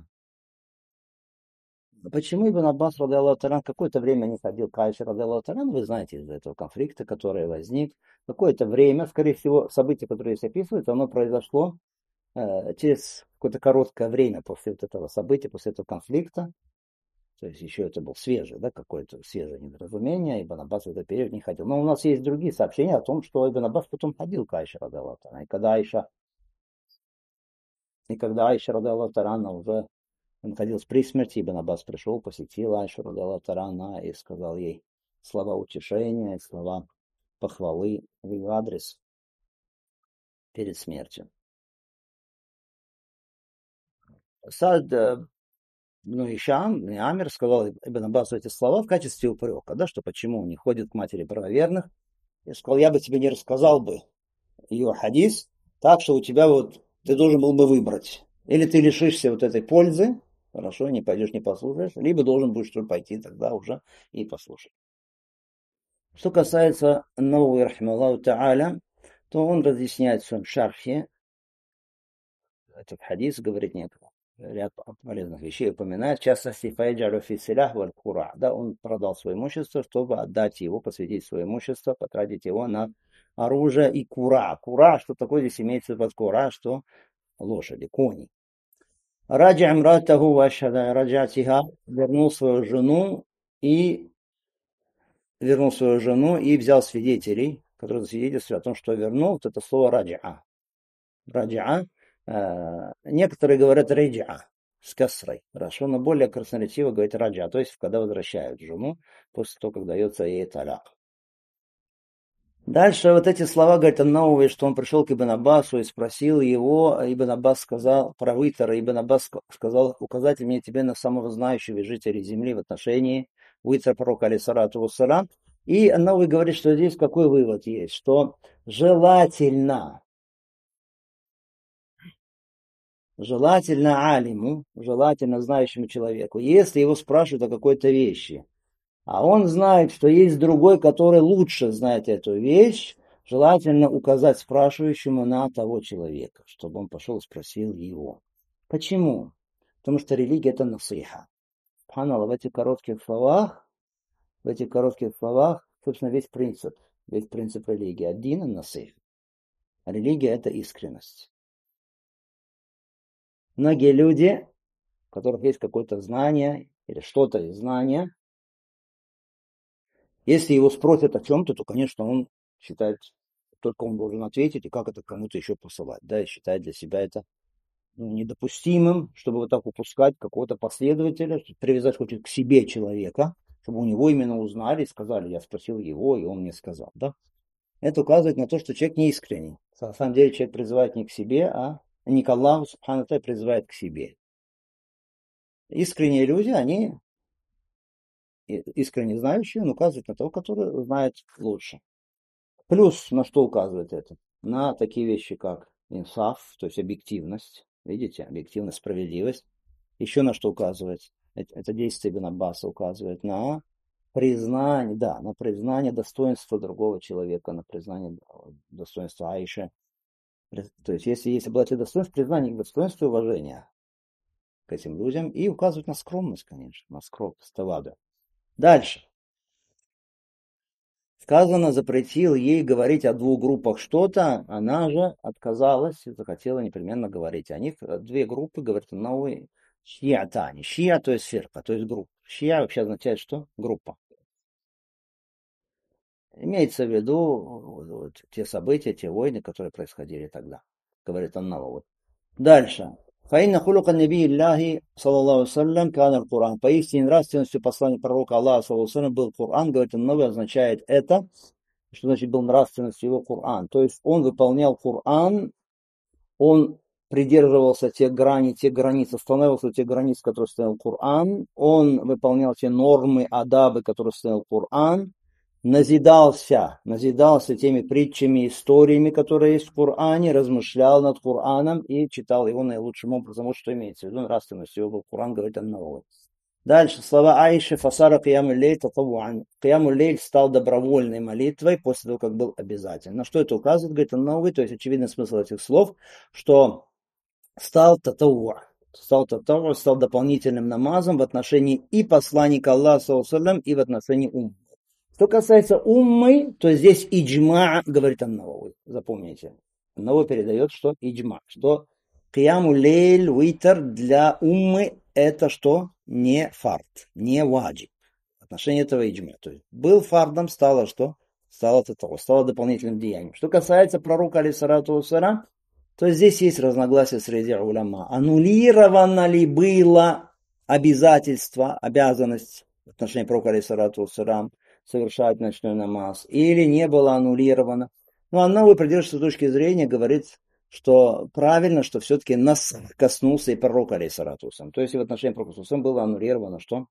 Почему Ибн Аббас, ради Аллаху Та'аля, какое-то время не ходил к Айше, ради Аллаху Та'аля, вы знаете, из-за этого конфликта, который возник. Какое-то время, скорее всего, событие, которое здесь описывается, оно произошло через какое-то короткое время после вот этого события, после этого конфликта. То есть еще это был свежий, да, какое-то свежее недоразумение, Ибн Аббас в этот период не ходил. Но у нас есть другие сообщения о том, что Ибн Аббас потом ходил к Айше, ради Аллаху Та'аля. И когда Айша, ради Аллаху Та'аля, уже находилась при смерти, Ибн Аббас пришел, посетил Айшу, ради Аллаху Та'аля, и сказал ей слова утешения, слова похвалы в ее адрес перед смертью. Сад Ишам, Амир сказал Ибн Аббасу эти слова в качестве упрека, да, что почему он не ходит к матери правоверных. Я сказал, я бы тебе не рассказал бы ее хадис, так что у тебя вот, ты должен был бы выбрать. Или ты лишишься вот этой пользы, хорошо, не пойдешь, не послушаешь, либо должен будешь пойти тогда уже и послушать. Что касается Навави, рахимахуллаху та'аля, то он разъясняет в своем шархе этот хадис, говорит некоторые ряд полезных вещей, упоминает, в частности, файджару фи силях валь кура. Да, он продал свое имущество, чтобы отдать его, посвятить свое имущество, потратить его на оружие и кура. Кура, что такое здесь имеется под кура, что лошади, кони. Раджа амратаху вашада раджатиха, вернул свою жену и взял свидетелей, которые свидетельствуют о том, что вернул. Вот это слово раджа. Раджа. Некоторые говорят раджа с касрой. Хорошо, но более красноречиво говорит раджа, то есть когда возвращают жену после того, как дается ей таляк. Дальше вот эти слова говорят новые, что он пришел к Ибн Аббасу и спросил его. Ибн Аббас сказал про вытера. Ибн Аббас сказал, указатель мне тебе на самого знающего из жителей земли в отношении вытера пророка алейхиссалату вассалям. И новый говорит, что здесь какой вывод есть, что желательно алиму, желательно знающему человеку, если его спрашивают о какой-то вещи, а он знает, что есть другой, который лучше знает эту вещь, желательно указать спрашивающему на того человека, чтобы он пошел и спросил его. Почему? Потому что религия – это насиха. Субханаллах, в этих коротких словах, собственно, весь принцип религии. Один насих. Религия – это искренность. Многие люди, у которых есть какое-то знание или что-то из знания, если его спросят о чем-то, то, конечно, он считает, только он должен ответить, и как это кому-то еще посылать, да, и считает для себя это недопустимым, чтобы вот так упускать какого-то последователя, привязать хочет к себе человека, чтобы у него именно узнали и сказали, я спросил его, и он мне сказал, да. Это указывает на то, что человек не искренний. На самом деле человек призывает не к себе, а не к Аллаху, субхану ва, призывает к себе. Искренние люди, они искренне знающие, он указывает на того, который знает лучше. Плюс на что указывает это? На такие вещи, как инсаф, то есть объективность. Видите, объективность, справедливость. Еще на что указывает? Это действие Ибн Аббаса указывает на признание, да, на признание достоинства другого человека, на признание достоинства Аиши. То есть, если есть обладатель достоинства, признание их достоинства и уважения к этим людям. И указывает на скромность, конечно, на скромность, таваду. Дальше. Сказано, запретил ей говорить о двух группах что-то, она же отказалась и захотела непременно говорить о них. Две группы, говорит, новые шиатани. Шия, то есть фирка, то есть группа. Шия вообще означает что? Группа. Имеется в виду вот, те события, те войны, которые происходили тогда. Говорит Аннава. Вот. Дальше. Фаинна хулука наби Аллахи, саллаллаху саллям, кана Коран. Поистине нравственностью послания пророка Аллаха, саллаллаху саллям, был Коран. Говорит Аннава, означает это. Что значит был нравственностью его Коран? То есть он выполнял Коран, он придерживался тех границ, останавливался у тех границ, которые стоял Коран, он выполнял те нормы, адабы, которые стоял Коран, назидался теми притчами, историями, которые есть в Коране, размышлял над Кораном и читал его наилучшим образом. Вот что имеется в виду нравственность. Его Коран говорит о новом. Дальше, слова Аиши, фасара кияму лейль татавуан. Кияму лейль стал добровольной молитвой после того, как был обязательным. На что это указывает? Говорит, он новый, то есть очевидный смысл этих слов, что стал татаву, стал дополнительным намазом в отношении и посланника Аллаха, и в отношении уммы. Что касается уммы, то здесь иджма, говорит Ан-Навави, запомните. Ан-Навави передает, что иджма, что кияму лейль, витр для уммы это что? Не фард, не ваджиб. В отношении этого иджма. То есть был фардом, стало что? Стало дополнительным деянием. Что касается пророка, алейхиссалату вассалям, то здесь есть разногласия среди уляма. Аннулировано ли было обязательство, обязанность в отношении пророка, алейхиссалату вассалям, совершать ночной намаз, или не было аннулировано. Но Ан-Навави, придерживается с точки зрения, говорит, что правильно, что все-таки нас коснулся и пророка, алейхиссалату вассалям. То есть и в отношении пророка, алейхиссалату было аннулировано, что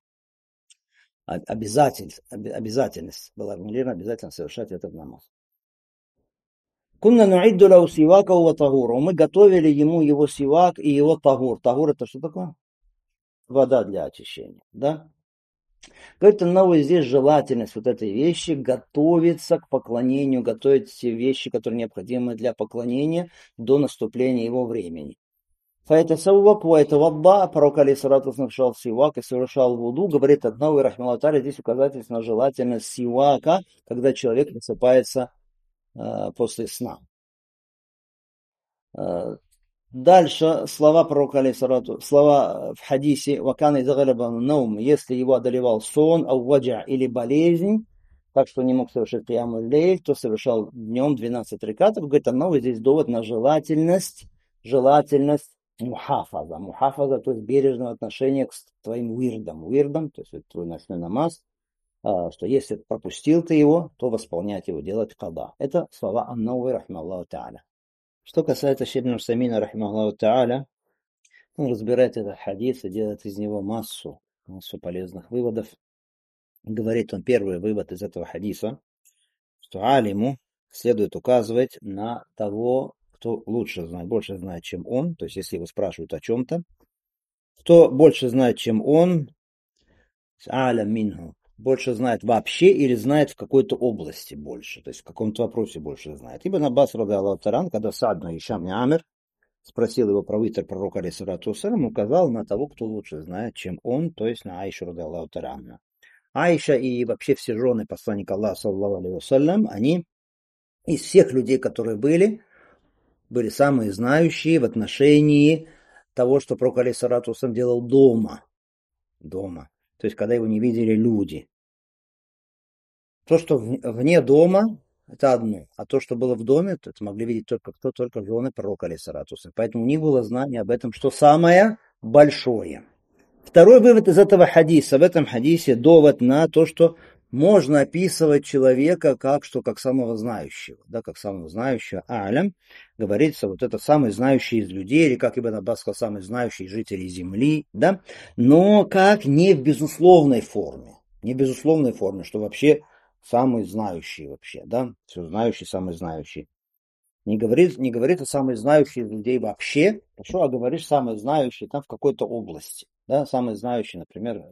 обязательность была аннулирована, обязательно совершать этот намаз. Кунна нуидду лау сивака ва тагура. Мы готовили ему его сивак и его тагур. Тагур это что такое? Вода для очищения, да? Говорит, Ан-Навави, здесь желательность вот этой вещи готовиться к поклонению, готовить все вещи, которые необходимы для поклонения до наступления его времени. Фаэтасаввак ва этавадда, пророк алейхиссалату совершал сивак и совершал вуду, говорит Ан-Навави, рахмаллаху тааля, здесь указательство на желательность сивака, когда человек просыпается после сна. Дальше слова пророка, алейхиссалату, слова в хадисе «Вакана изагалаба наум», если его одолевал сон, авваджа или болезнь, так что не мог совершить кияму лейль, то совершал днем 12 рекатов. Говорит, Ан-Навави здесь довод на желательность мухафаза. Мухафаза, то есть бережного отношения к твоим вирдам, то есть это твой ночной намаз, что если пропустил ты его, то восполнять его, делать када. Это слова Ан-Навави, рахмаллаху тааля. Что касается Шейх ибн Усаймина, рахимахуллаху тааля, он разбирает этот хадис и делает из него массу полезных выводов. Говорит он, первый вывод из этого хадиса, что алиму следует указывать на того, кто лучше знает, больше знает, чем он. То есть, если его спрашивают о чем-то, кто больше знает, чем он, алям минху, больше знает вообще или знает в какой-то области больше, то есть в каком-то вопросе больше знает. Ибн Аббас, радиаллаху та'аля, когда Саад бин Гишам ибн Амир спросил его про витр пророка, алейхиссалату вассалям, указал на того, кто лучше знает, чем он, то есть на Аишу, радиаллаху та'аля. Аиша и вообще все жены посланника Аллаха, саллаллаху алейхи вассалям, они из всех людей, которые были самые знающие в отношении того, что пророк, алейхиссалату вассалям, делал дома. То есть, когда его не видели люди. То, что вне дома, это одно. А то, что было в доме, то это могли видеть только кто? Только жены пророка, алейхиссалату вассалям. Поэтому у них было знание об этом, что самое большое. Второй вывод из этого хадиса. В этом хадисе довод на то, что можно описывать человека как самого знающего. Да, как самого знающего. Алям говорится, вот это самый знающий из людей, или как Ибн Аббас сказал, самый знающий из жителей земли. Да? Но как не в безусловной форме. Не в безусловной форме, что вообще самый знающий вообще. Да? Все знающий, самый знающий. Не говорит о самый знающий из людей вообще, хорошо, а говоришь самый знающий там в какой-то области. Да, самый знающий, например,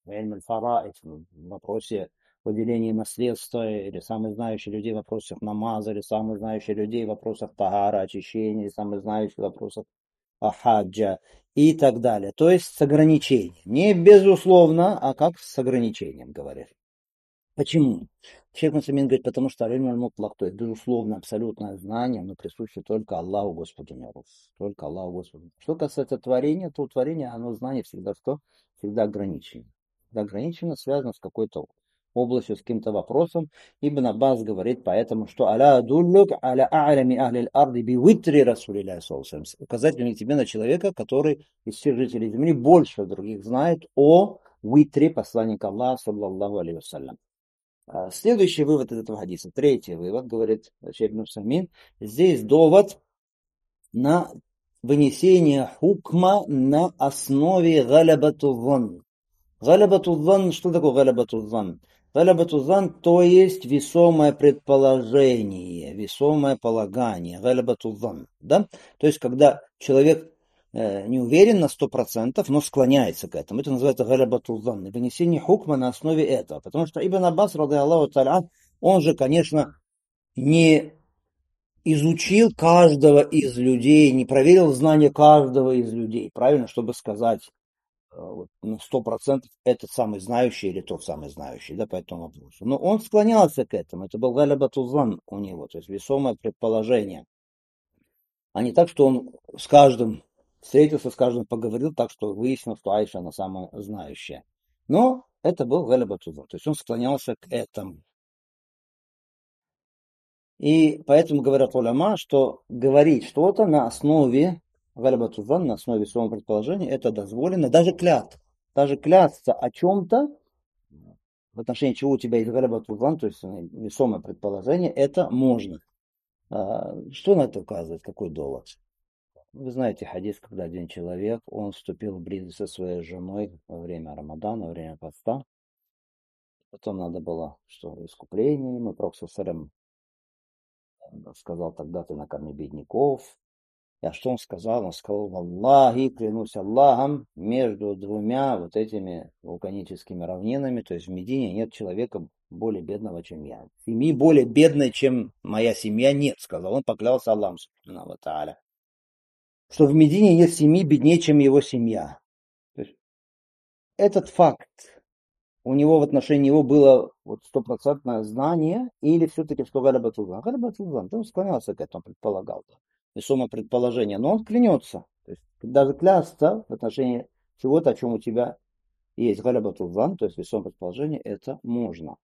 в вопросе выделения наследства, или самый знающий людей в вопросах намаза, или самый знающий людей в вопросах тагара, очищения, или самый знающий в вопросах хаджа и так далее. То есть с ограничением. Не безусловно, а как с ограничением, говорят. Почему? Шейх Мусаймин говорит, потому что аль-илм аль-мутлак, то есть безусловно абсолютное знание, оно присуще только Аллаху Господу миров. Только Аллаху Господу. Что касается творения, то творение, оно знание всегда что? Всегда ограничено. Всегда ограничено, связано с какой-то областью, с каким-то вопросом. Ибн Аббас говорит поэтому, что аля адуллюк аля а'лями ахлил арди би витри расулилля саллаллаху. Указать мне тебе на человека, который из всех жителей земли больше других знает о витре посланника Аллаха, саллаллаху алейхи вассалям. Следующий вывод из этого хадиса, третий вывод, говорит Шейх ибн Усаймин, здесь довод на вынесение хукма на основе галябату-зан. Галябату-зан, что такое галябату-зан? Галябату-зан, то есть весомое предположение, весомое полагание, галябату-зан, да? То есть, когда человек не уверен на 100%, но склоняется к этому. Это называется галябату-зан, вынесение хукма на основе этого. Потому что Ибн Аббас, ради Аллаху та'аля, он же, конечно, не изучил каждого из людей, не проверил знания каждого из людей, правильно, чтобы сказать вот, на 100% этот самый знающий или тот самый знающий, да, по этому вопросу. Но он склонялся к этому, это был галябатузан у него, то есть весомое предположение, а не так, что он с каждым встретился, с каждым поговорил, так что выяснил, что Айша она самая знающая. Но это был галябатузан, то есть он склонялся к этому. И поэтому говорят уляма, что говорить что-то на основе галябатузан, на основе своего предположения, это дозволено, даже клятв. Даже клясться о чем-то, в отношении чего у тебя есть галябатузан, то есть весомое предположение, это можно. Что на это указывает? Какой довод? Вы знаете хадис, когда один человек, он вступил в близость со своей женой во время Рамадана, во время поста. Потом надо было, что искупление, мы Пророк сказал, тогда ты накорми бедняков. А что он сказал? Он сказал, Аллахи, клянусь Аллахом, между двумя вот этими вулканическими равнинами, то есть в Медине нет человека более бедного, чем я. Семьи более бедной, чем моя семья, нет, сказал он, поклялся Аллахом, субхану ва тааля. Что в Медине нет семьи беднее, чем его семья. То есть этот факт, у него в отношении него было вот стопроцентное знание, или все-таки что галябатузан? Галябатузан, он склонялся к этому, предполагал. Весомое предположение, но он клянется. То есть даже клясться в отношении чего-то, о чем у тебя есть галябатузан, то есть весомое предположение, это можно.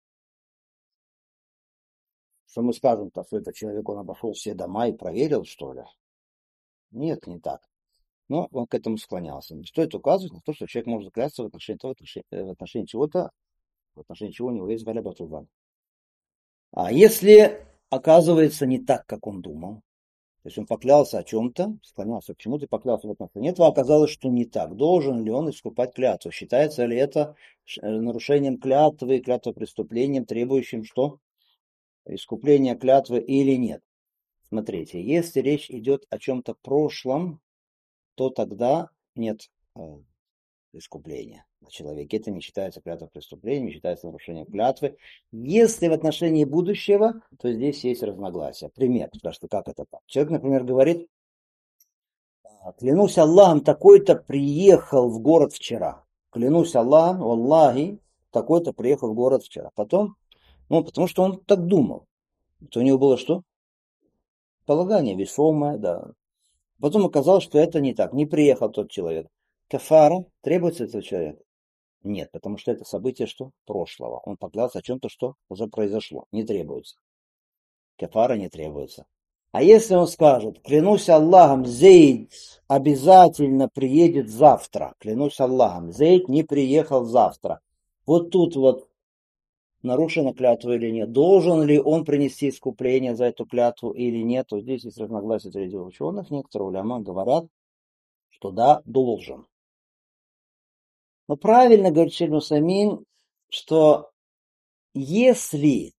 Что мы скажем-то, что этот человек, он обошел все дома и проверил, что ли? Нет, не так. Но он к этому склонялся. Что это указывает на то, что человек может клясться в отношении того, в отношении чего-то, в отношении чего у него есть галябатузан. А если оказывается не так, как он думал, то есть он поклялся о чем-то, склонялся к чему-то и поклялся в отношении этого, оказалось, что не так. Должен ли он искупать клятву? Считается ли это нарушением клятвы, клятвопреступлением, требующим что? Искупление клятвы или нет? Смотрите, если речь идет о чем-то прошлом, то тогда нет искупления на человеке. Это не считается клятвопреступлением, не считается нарушением клятвы. Если в отношении будущего, то здесь есть разногласия. Пример, потому что как это так? Человек, например, говорит, клянусь Аллахом, такой-то приехал в город вчера. Клянусь Аллахом, Аллахи, такой-то приехал в город вчера. Потом, потому что он так думал. То у него было что? Полагание весомое, да. Потом оказалось, что это не так. Не приехал тот человек. Кафара требуется этого человека? Нет, потому что это событие что? Прошлого. Он поклялся о чем-то, что уже произошло. Не требуется. Кафара не требуется. А если он скажет, клянусь Аллахом, Зейд обязательно приедет завтра. Клянусь Аллахом, Зейд не приехал завтра. Вот тут вот нарушена клятва или нет. Должен ли он принести искупление за эту клятву или нет. Вот здесь есть разногласия среди ученых. Некоторые уляма говорят, что да, должен. Но правильно говорит Шейх Нусаймин, что если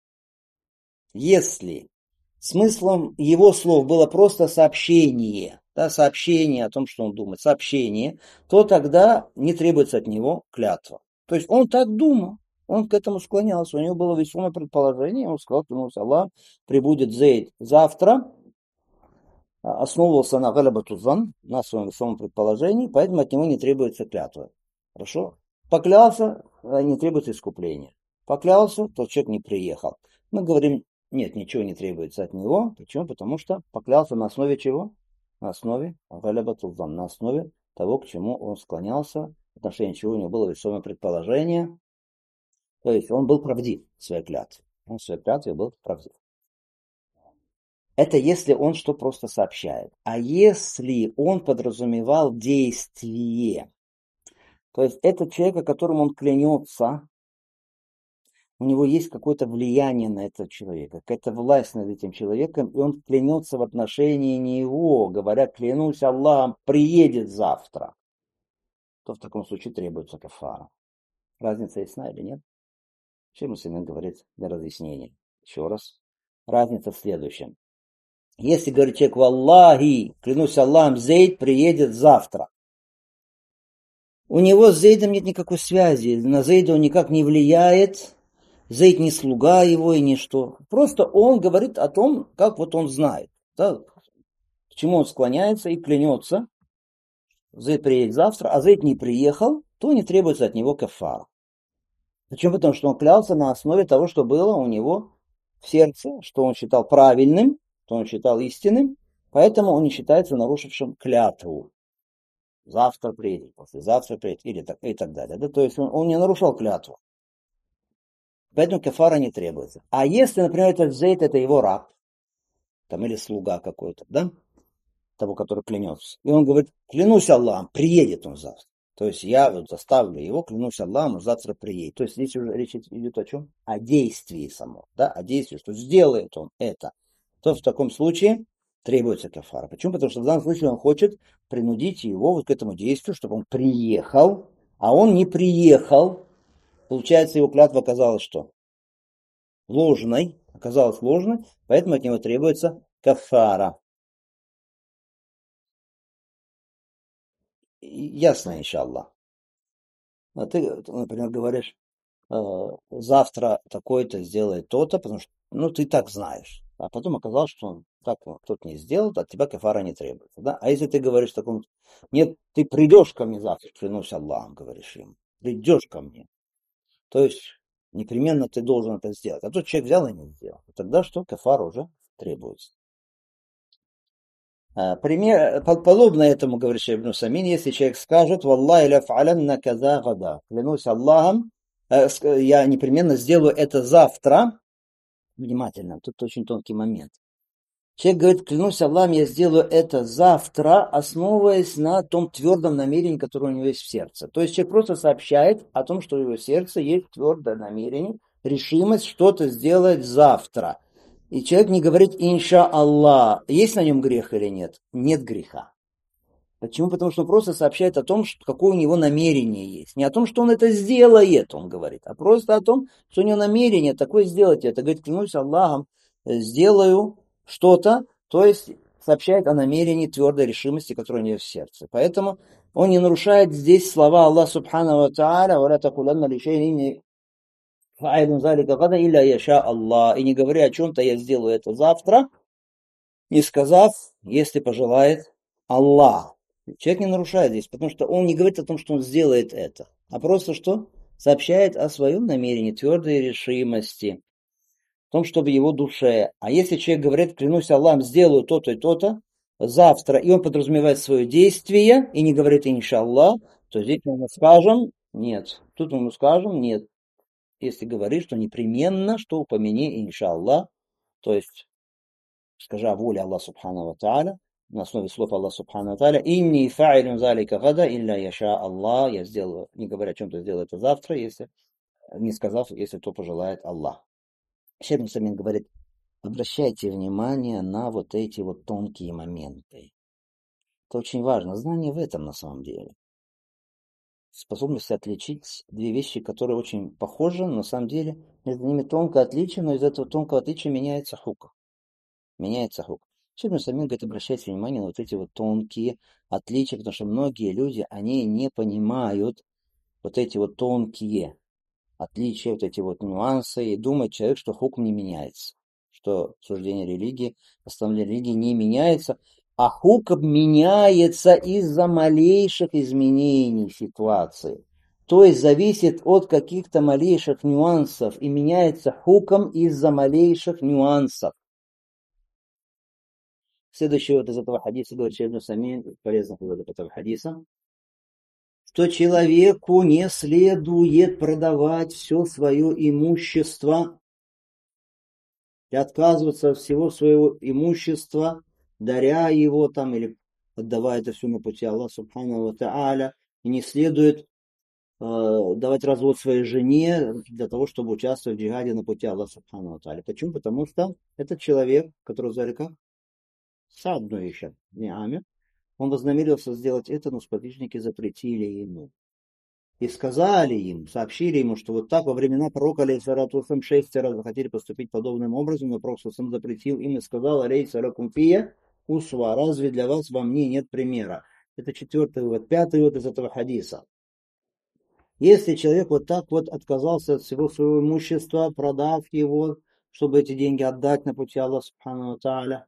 смыслом его слов было просто сообщение, да, сообщение о том, что он думает, сообщение, то тогда не требуется от него клятва. То есть он так думал, он к этому склонялся, у него было весомое предположение, он сказал, что Аллах прибудет Зейд завтра, основывался на галябатузан, на своем весомом предположении, поэтому от него не требуется клятва. Хорошо? Поклялся, не требуется искупления. Поклялся, тот человек не приехал. Мы говорим, нет, ничего не требуется от него. Почему? Потому что поклялся на основе чего? На основе галябатузан, на основе того, к чему он склонялся, в отношении чего у него было весомое предположение. То есть он был правдив в своей клятве. Он в своей клятве был правдив. Это если он что просто сообщает. А если он подразумевал действие, то есть этот человек, о котором он клянется, у него есть какое-то влияние на этого человека, какая-то власть над этим человеком, и он клянется в отношении него, говоря, клянусь Аллахом, приедет завтра, то в таком случае требуется кафара. Разница ясна или нет? Шейх Мусеймин говорит для разъяснения. Еще раз. Разница в следующем. Если говорит человек, валлахи, клянусь Аллахом, Зейд приедет завтра. У него с Зейдом нет никакой связи, на Зейда он никак не влияет, Зейд не слуга его и ничто. Просто он говорит о том, как вот он знает, да, к чему он склоняется и клянется. Зейд приедет завтра, а Зейд не приехал, то не требуется от него кафара. Почему? Потому что он клялся на основе того, что было у него в сердце, что он считал правильным, что он считал истинным, поэтому он не считается нарушившим клятву. Завтра приедет, послезавтра приедет, или так, и так далее. Да? То есть он не нарушал клятву. Поэтому кафара не требуется. А если, например, этот Зейд, это его раб, там, или слуга какой-то, да, того, который клянется, и он говорит, клянусь Аллахом, приедет он завтра. То есть я вот заставлю его, клянусь Аллахом, он завтра приедет. То есть здесь уже речь идет о чем? О действии самом, да, о действии, что сделает он это. То в таком случае требуется кафара. Почему? Потому что в данном случае он хочет принудить его вот к этому действию, чтобы он приехал, а он не приехал. Получается, его клятва оказалась что? Ложной, оказалась ложной, поэтому от него требуется кафара. Ясно, иншаллах. А ты, например, говоришь, завтра такой-то сделает то-то, потому что, ну, ты так знаешь. А потом оказалось, что он так кто-то не сделал, от тебя кафара не требуется. Да? А если ты говоришь такому, нет, ты придешь ко мне завтра, клянусь Аллахом, говоришь ему, придешь ко мне. То есть непременно ты должен это сделать. А тот человек взял и не сделал. Тогда что? Кафара уже требуется. Пример, подобно этому, говорит Шейх Ибн Усаймин, если человек скажет, «Валлахи ля фа'алянна каза гада», клянусь Аллахом, я непременно сделаю это завтра. Внимательно, тут очень тонкий момент. Человек говорит, клянусь Аллахом, я сделаю это завтра, основываясь на том твердом намерении, которое у него есть в сердце. То есть человек просто сообщает о том, что в его сердце есть твердое намерение, решимость что-то сделать завтра. И человек не говорит инша Аллах. Есть на нем грех или нет? Нет греха. Почему? Потому что он просто сообщает о том, что, какое у него намерение есть. Не о том, что он это сделает, он говорит, а просто о том, что у него намерение такое сделать. Это говорит, клянусь Аллахом, сделаю что-то, то есть сообщает о намерении твердой решимости, которая у него в сердце. Поэтому он не нарушает здесь слова Аллаха Субхану ва Тааля, «Валя такуланна лишейни фа'илун залика гада илля яша Аллах». И не говоря о чем-то, я сделаю это завтра, не сказав, если пожелает Аллах. Человек не нарушает здесь, потому что он не говорит о том, что он сделает это, а просто что? Сообщает о своем намерении, твердой решимости, в том, чтобы его душе. А если человек говорит, клянусь Аллахом, сделаю то-то и то-то завтра, и он подразумевает свое действие и не говорит иншаллах, то здесь мы ему скажем нет. Тут мы ему скажем нет. Если говорит, что непременно, что упомяни иншаллах, то есть скажи о воле Аллаха Субхану ва Тааля, на основе слов Аллаха Субхану ва Тааля, «Инни фа'илун залика гада, илля яша Аллах», я сделаю, не говоря о чем-то, сделаю это завтра, если, не сказав, если то пожелает Аллах. Шейх Ибн Усаймин говорит, обращайте внимание на вот эти вот тонкие моменты. Это очень важно. Знание в этом на самом деле. Способность отличить две вещи, которые очень похожи, но на самом деле между ними тонкое отличие, но из этого тонкого отличия меняется хукм. Меняется хукм. Шейх Ибн Усаймин говорит, обращайте внимание на вот эти вот тонкие отличия, потому что многие люди, они не понимают вот эти вот тонкие отличия, вот эти вот нюансы, и думает человек, что хукм не меняется, что суждение религии, постановление религии не меняется, а хукм меняется из-за малейших изменений ситуации. То есть зависит от каких-то малейших нюансов, и меняется хукм из-за малейших нюансов. Следующий вот из этого хадиса, говорит Шейх Ибн Усаймин, полезных выводов этого хадиса, что человеку не следует продавать все свое имущество и отказываться от всего своего имущества, даря его там или отдавая это все на пути Аллаха Субхану ва Тааля. И не следует давать развод своей жене для того, чтобы участвовать в джихаде на пути Аллаха Субхану ва Тааля. Почему? Потому что этот человек, который звали как? Саад бн Ишак, не Амир, он вознамерился сделать это, но сподвижники запретили ему. И сказали им, сообщили ему, что вот так во времена пророка, алейхиссалату 6 захотели поступить подобным образом, но пророк сам запретил им и сказал, алейхиссалату фия усва, разве для вас во мне нет примера? Это 4-й вывод. 5-й вывод из этого хадиса. Если человек вот так вот отказался от всего своего имущества, продав его, чтобы эти деньги отдать на пути Аллаха Субхану ва Тааля,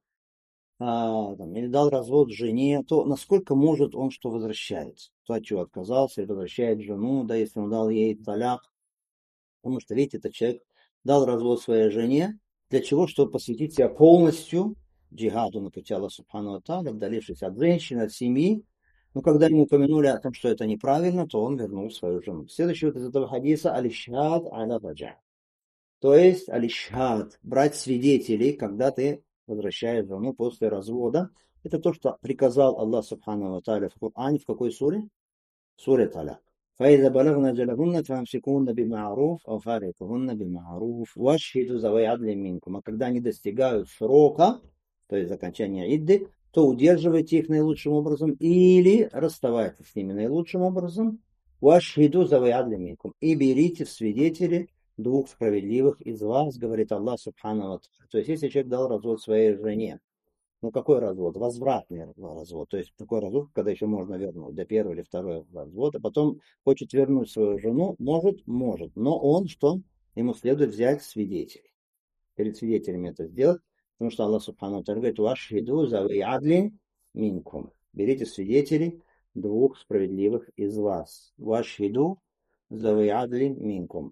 или дал развод жене, то насколько может он что возвращает? То, от чего отказался, или возвращает жену, да, если он дал ей таляк. Потому что, видите, этот человек дал развод своей жене, для чего? Чтобы посвятить себя полностью джихаду на пути Аллаха Субхану ва Тааля, отдалившись от женщины, от семьи. Но когда ему упомянули о том, что это неправильно, то он вернул свою жену. Следующий вот из этого хадиса алишхад аля раджа. То есть алишхад, брать свидетелей, когда ты возвращаешь жену после развода. Это то, что приказал Аллах Субхану ва Тааля в Коране, в какой суре? Суре Таляк. فإذا بلغن أجلهن فامسكوهن بمعروف أو فارقوهن بمعروف واشهدوا ذوي عدل منكم. А когда они достигают срока, то есть окончания идды, то удерживайте их наилучшим образом или расставайтесь с ними наилучшим образом. Вашхиду ذوي عدل منكم. И берите в свидетели двух справедливых из вас, говорит Аллах Субхану ва Тааля. То есть, если человек дал развод своей жене, ну, какой развод? Возвратный развод. То есть такой развод, когда еще можно вернуть до первого или второго развода. Потом хочет вернуть свою жену, может. Но он что? Ему следует взять свидетелей. Перед свидетелями это сделать. Потому что Аллах Субхану Тааля говорит, «Вашхиду завей адлин минкум». Берите свидетелей двух справедливых из вас. «Вашхиду завей адлин минкум».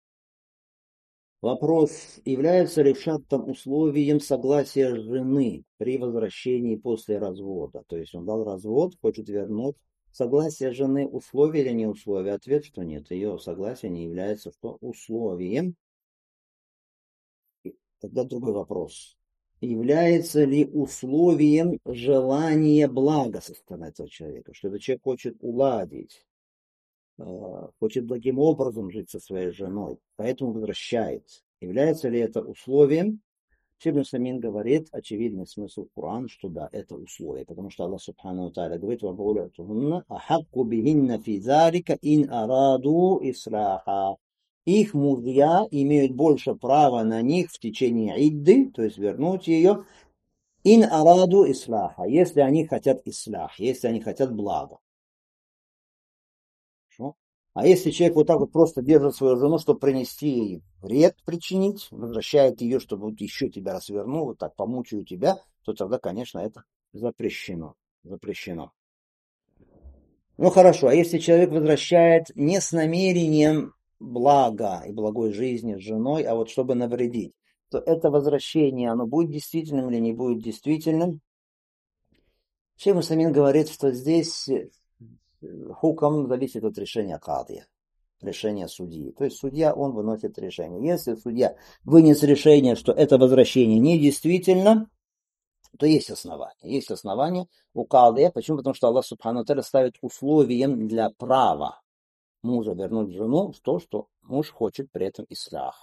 Вопрос, является ли шартом условием согласия жены при возвращении после развода? То есть он дал развод, хочет вернуть. Согласие жены условие или не условие? Ответ, что нет. Ее согласие не является что условием. Тогда другой вопрос. Является ли условием желание блага со стороны этого человека? Что этот человек хочет уладить, хочет благим образом жить со своей женой, поэтому возвращается. Является ли это условием? Шейх Самин говорит, очевидный смысл Корана, что да, это условие, потому что Аллах Субхану Тааля говорит, «Вабулятухунна ахакку бихинна фи зарика ин араду исляха». Их мужья имеют больше права на них в течение идды, то есть вернуть ее, ин араду исляха, если они хотят ислях, если они хотят блага. Хорошо? А если человек вот так вот просто держит свою жену, чтобы принести ей вред причинить, возвращает ее, чтобы вот еще тебя развернул, вот так помучаю тебя, то тогда, конечно, это запрещено. Запрещено. Ну хорошо, а если человек возвращает не с намерением блага и благой жизни с женой, а вот чтобы навредить, то это возвращение, оно будет действительным или не будет действительным? Шейх Мусамин говорит, что здесь хукам зависит от решения кадия, решения судьи. То есть судья, он выносит решение. Если судья вынес решение, что это возвращение недействительно, то есть основания. Есть основания у кадия. Почему? Потому что Аллах Субхану Тааля ставит условием для права мужа вернуть жену в то, что муж хочет при этом ислях.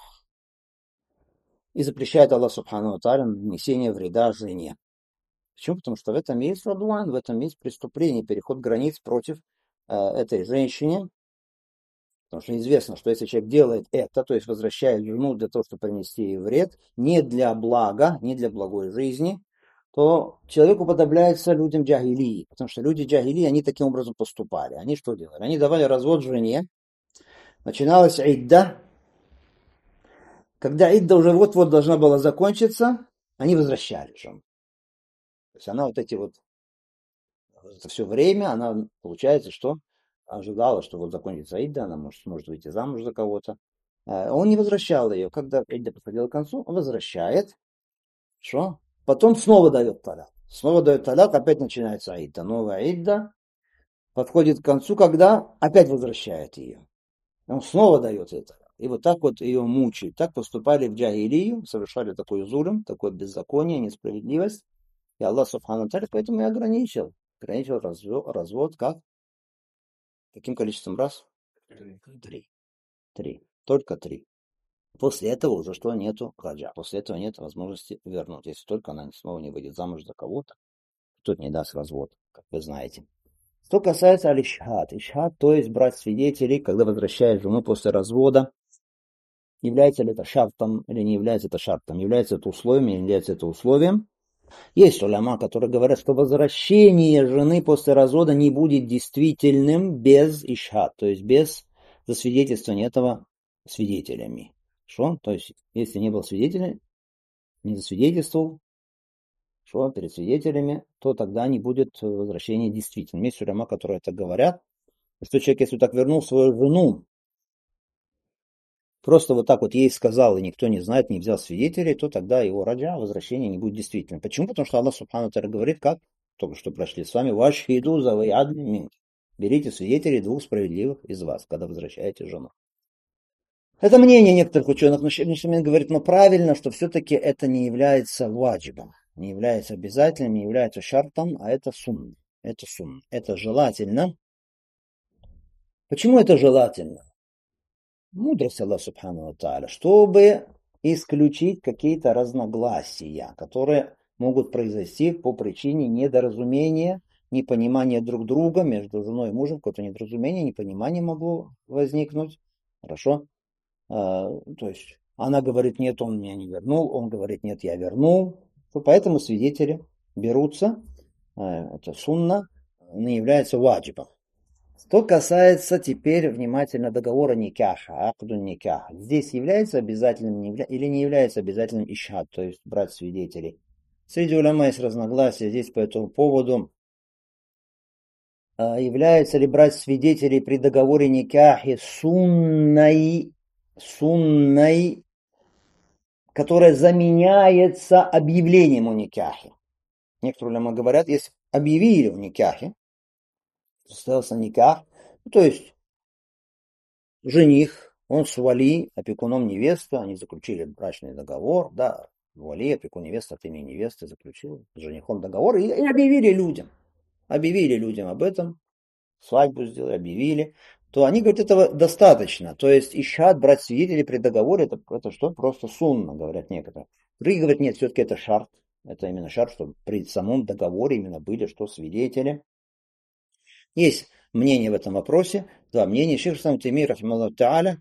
И запрещает Аллах Субхану Тааля нанесение вреда жене. Почему? Потому что в этом есть радуан, в этом есть преступление, переход границ против этой женщине. Потому что известно, что если человек делает это, то есть возвращает жену для того, чтобы принести ей вред, не для блага, не для благой жизни, то человек уподобляется людям джахилии. Потому что люди джахилии, они таким образом поступали. Они что делали? Они давали развод жене. Начиналась идда. Когда идда уже вот-вот должна была закончиться, они возвращали жену. То есть она вот эти вот это все время, она, получается, что ожидала, что вот закончится идда, она сможет выйти замуж за кого-то. Он не возвращал ее. Когда идда подходила к концу, он возвращает. Что? Потом снова дает таляк. Снова дает таляк, опять начинается идда. Новая идда подходит к концу, когда опять возвращает ее. Он снова дает это. И вот так вот ее мучают. Так поступали в джахилию, совершали такой зулм, такое беззаконие, несправедливость. И Аллах Субхану Тааля поэтому и ограничил. Ограничил развод как? Каким количеством раз? Три. Три. Только три. После этого уже что, нету раджа. После этого нет возможности вернуть, если только она снова не выйдет замуж за кого-то, кто не даст развод, как вы знаете. Что касается аль-ишхад. Ишхад, то есть брать свидетелей, когда возвращаешь жену после развода, является ли это шартом или не является это шартом, является это условием или не является это условием. Есть уляма, которые говорят, что возвращение жены после развода не будет действительным без ишхад, то есть без засвидетельствования этого свидетелями. Что? То есть, если не был свидетелем, не засвидетельствовал, что перед свидетелями, то тогда не будет возвращения действительным. Есть уляма, которые это говорят, что человек, если так вернул свою жену, просто вот так вот ей сказал, и никто не знает, не взял свидетелей, то тогда его раджа, возвращение не будет действительным. Почему? Потому что Аллах Субхану Тааля говорит, как только что прошли с вами, вашхиду завай адли минкум. Берите свидетелей двух справедливых из вас, когда возвращаете жену. Это мнение некоторых ученых, но Шейх говорит, но правильно, что все-таки это не является ваджибом, не является обязательным, не является шартом, а это сунна. Это сунна. Это желательно. Почему это желательно? Мудрость Аллаха Субхану Тааля, чтобы исключить какие-то разногласия, которые могут произойти по причине недоразумения, непонимания друг друга между женой и мужем, какое-то недоразумение, непонимание могло возникнуть. Хорошо? То есть она говорит, нет, он меня не вернул, он говорит, нет, я вернул. Поэтому свидетели берутся, это сунна, не является ваджибом. Что касается теперь внимательно договора никаха, акду никах. Здесь является обязательным или не является обязательным ишхад, то есть брать свидетелей. Среди уляма есть разногласия здесь по этому поводу. Является ли брать свидетелей при договоре никахи сунной, которая заменяется объявлением о никахе. Некоторые уляма говорят, если объявили о никахе, состоялся никах, то есть жених, он с вали, опекуном невесты, они заключили брачный договор, да, вали, опекун невесты от имени невесты заключил с женихом договор и объявили людям об этом, свадьбу сделали, объявили, то они говорят, этого достаточно. То есть ишхад, брать свидетелей при договоре, это что? Просто сунна, говорят некоторые. Другие говорят, нет, все-таки это шарт. Это именно шарт, чтобы при самом договоре именно были что свидетели. Есть мнение в этом вопросе. Два мнения. Шейх ал-Ислам Ибн Таймия, рахимахуллаху тааля,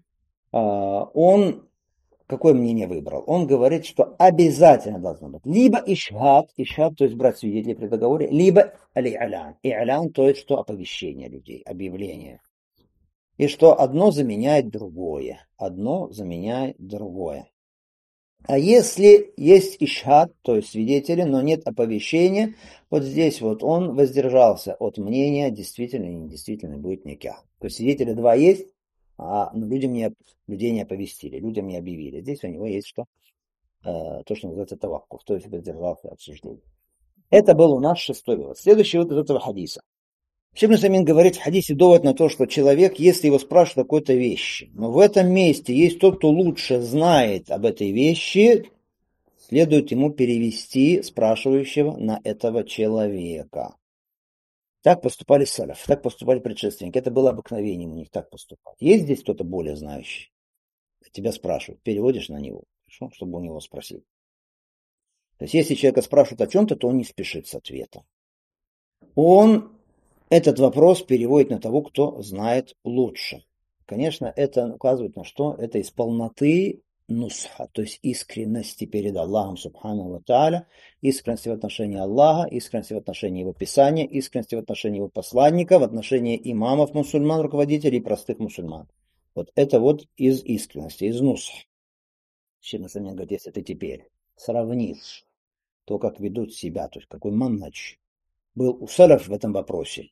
он какое мнение выбрал? Он говорит, что обязательно должно быть либо ишхад, то есть брать свидетелей при договоре, либо аль-и'лян. И'лян, то есть что? Оповещение людей, объявление. И что одно заменяет другое. Одно заменяет другое. А если есть ишхад, то есть свидетели, но нет оповещения, вот здесь вот он воздержался от мнения, действительно или недействительно будет никах. То есть свидетели два есть, а людей не оповестили, людям не объявили. Здесь у него есть что? То, что называется таваккуф, то есть воздержался от обсуждения. Это был у нас шестой вывод. Следующий вывод из этого хадиса. Шейх ибн Усаймин говорит в хадисе довод на то, что человек, если его спрашивают о какой-то вещи, но в этом месте есть тот, кто лучше знает об этой вещи, следует ему перевести спрашивающего на этого человека. Так поступали салаф, так поступали предшественники. Это было обыкновением у них так поступать. Есть здесь кто-то более знающий? Тебя спрашивают, переводишь на него, чтобы у него спросить. То есть, если человека спрашивают о чем-то, то он не спешит с ответом. Он этот вопрос переводит на того, кто знает лучше. Конечно, это указывает на что? Это из полноты нусха, то есть искренности перед Аллахом Субхану ва Тааля, искренности в отношении Аллаха, искренности в отношении Его Писания, искренности в отношении Его посланника, в отношении имамов мусульман, руководителей и простых мусульман. Вот это вот из искренности, из нусха. Шейх Усаймин говорит, если ты теперь сравнишь то, как ведут себя, то есть какой манхадж был у салаф в этом вопросе,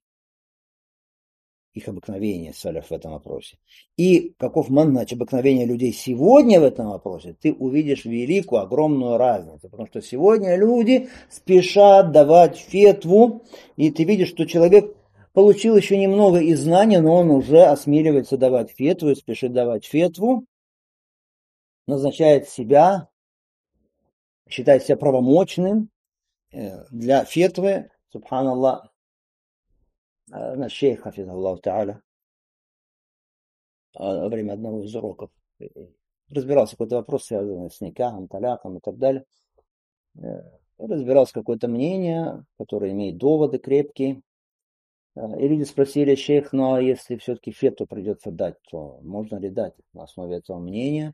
их обыкновение салаф в этом вопросе, и каков манхадж обыкновения людей сегодня в этом вопросе, ты увидишь великую, огромную разницу. Потому что сегодня люди спешат давать фетву, и ты видишь, что человек получил еще немного из знания, но он уже осмеливается давать фетву, и спешит давать фетву, назначает себя, считает себя правомочным для фетвы, субханаллах. Наш шейх, хафизахуллаху тааля, во время одного из уроков. Разбирался какой-то вопрос, связанный с никахом, таляком и так далее. Разбирался какое-то мнение, которое имеет доводы крепкие. И люди спросили: шейх, ну а если все-таки фету придется дать, то можно ли дать на основе этого мнения?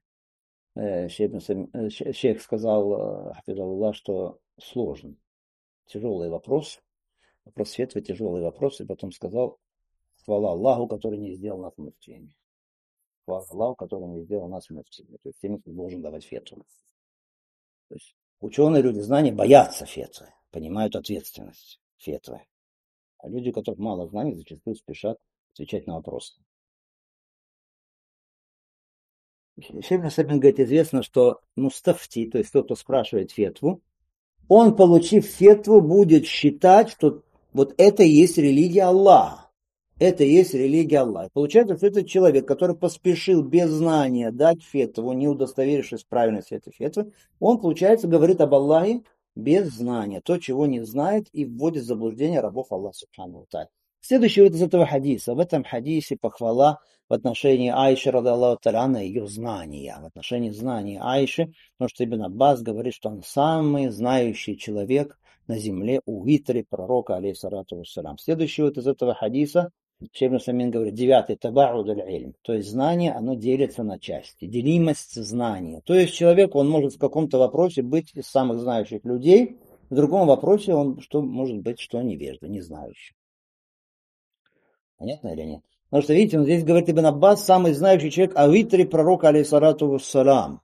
Шейх сказал, хафизаллах, что сложно. Тяжелый вопрос. Вопрос фетвы, тяжелый вопрос. И потом сказал: хвала Аллаху, который не сделал нас муфтиями. Хвала Аллаху, который не сделал нас муфтиями. То есть теми, кто должен давать фетву. То есть ученые люди знаний боятся фетвы, понимают ответственность фетвы. А люди, у которых мало знаний, зачастую спешат отвечать на вопросы. Шейх Насабин говорит, известно, что мустафти, то есть тот, кто спрашивает фетву, он, получив фетву, будет считать, что вот это и есть религия Аллаха. Это и есть религия Аллаха. Получается, что этот человек, который поспешил без знания дать фетву, не удостоверившись в правильности этой фетвы, он, получается, говорит об Аллахе без знания. То, чего не знает, и вводит в заблуждение рабов Аллаха Субхану ва Тааля. Следующий вот из этого хадиса. В этом хадисе похвала в отношении Аиши, радаллаху та'аля, ее знания. В отношении знаний Аиши, потому что Ибн Аббас говорит, что он самый знающий человек на земле у витри пророка, алейхиссалату вассалям. Следующий вот из этого хадиса, Шейх Самин говорит, 9, табауд аль-илм. То есть знание, оно делится на части. Делимость знания. То есть человек, он может в каком-то вопросе быть из самых знающих людей, в другом вопросе он может быть, что невежда, не знающий. Понятно или нет? Потому что, видите, он здесь говорит, Ибн Аббас, самый знающий человек о витре пророка, алейхиссалату вассалям.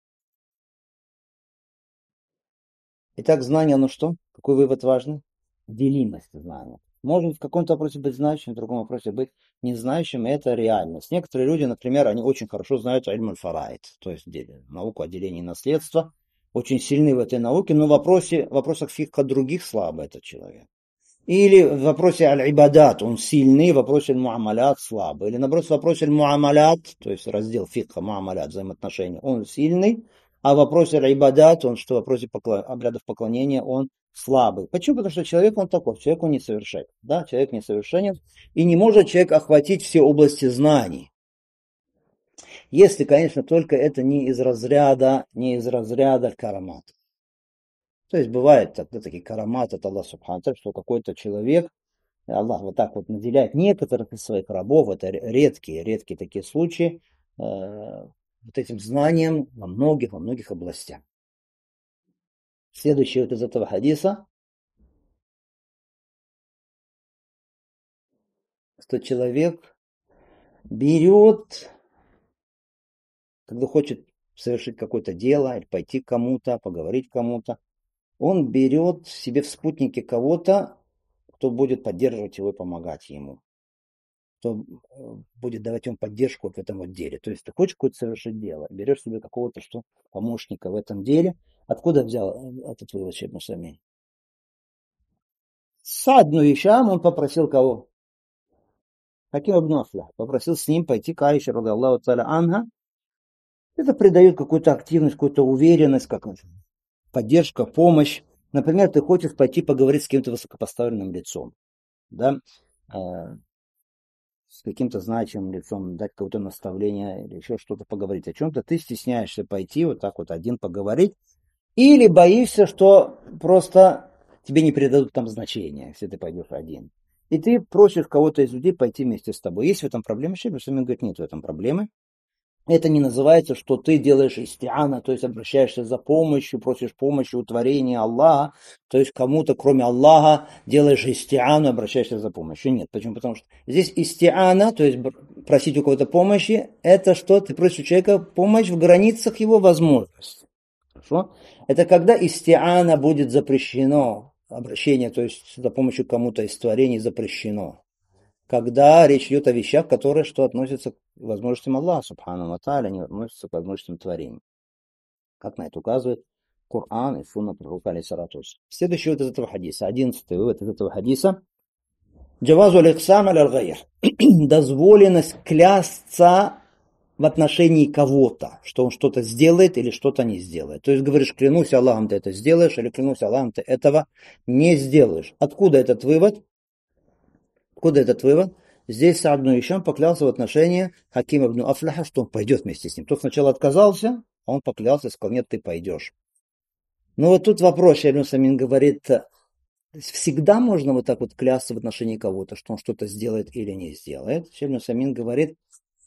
Итак, знание, оно что? Какой вывод важный? Делимость знания. Может в каком-то вопросе быть знающим, в другом вопросе быть незнающим, и это реальность. Некоторые люди, например, они очень хорошо знают ильм аль-фараид, то есть науку о делении наследства, очень сильны в этой науке, но в вопросах фикха других слабо этот человек. Или в вопросе аль-ибадат он сильный, в вопросе аль-муамалят слабый. Или наоборот, в вопросе аль-муамалят, то есть раздел фикха, муамалят, взаимоотношения, он сильный, а в вопросе аль-ибадат, он что в вопросе обрядов поклонения, он слабый. Почему? Потому что человек он такой, человек он несовершенен. Да? Человек несовершенен, и не может человек охватить все области знаний. Если, конечно, только это не из разряда карамата. То есть бывает такие караматы от Аллаха Субхану, что какой-то человек, Аллах вот так вот наделяет некоторых из своих рабов, это редкие такие случаи, вот этим знанием во многих областях. Следующий вот из этого хадиса, что человек берет, когда хочет совершить какое-то дело, или пойти к кому-то, поговорить к кому-то, он берет себе в спутники кого-то, кто будет поддерживать его и помогать ему, кто будет давать ему поддержку вот в этом вот деле. То есть ты хочешь какое-то совершить дело, берешь себе какого-то помощника в этом деле. Откуда взял этот вывод Шейх Мусами? Саад ибн Гишам, он попросил кого? Хаким ибн Афлях. Попросил с ним пойти к Аише, радиаллаху та'аля анха. Это придает какую-то активность, какую-то уверенность, поддержка, помощь. Например, ты хочешь пойти поговорить с кем-то высокопоставленным лицом, да, с каким-то значимым лицом, дать какое-то наставление или еще что-то поговорить о чем-то, ты стесняешься пойти вот так вот один поговорить, или боишься, что просто тебе не придадут там значения, если ты пойдешь один. И ты просишь кого-то из людей пойти вместе с тобой. Есть в этом проблема? Шейх Мусами говорит, нет в этом проблемы. Это не называется, что ты делаешь истиана, то есть обращаешься за помощью, просишь помощи у творения Аллаха, то есть кому-то, кроме Аллаха, делаешь истиану, обращаешься за помощью. Нет, почему? Потому что здесь истиана, то есть просить у кого-то помощи, это что? Ты просишь у человека помощь в границах его возможностей. Хорошо? Это когда истиана будет запрещено, обращение, то есть за помощью кому-то из творений запрещено. Когда речь идет о вещах, которые относятся к возможностям Аллаха, субхану ва тааля, не относятся к возможностям творений. Как на это указывает Коран и сунна пророка, алейхиссалату вассалям. Следующий вывод из этого хадиса, 11-й вывод из этого хадиса. Джавазу аль-ихсам аль-гайр. Дозволенность клясться в отношении кого-то, что он что-то сделает или что-то не сделает. То есть говоришь, клянусь Аллахом, ты это сделаешь, или клянусь Аллахом, ты этого не сделаешь. Откуда этот вывод? Откуда этот вывод? Здесь Саад ибн Ишам поклялся в отношении Хакима ибн Афляха, что он пойдет вместе с ним. Тот сначала отказался, а он поклялся и сказал, нет, ты пойдешь. Но вот тут вопрос, Шейх ибн Самин говорит, всегда можно вот так вот клясться в отношении кого-то, что он что-то сделает или не сделает. Шейх ибн Самин говорит,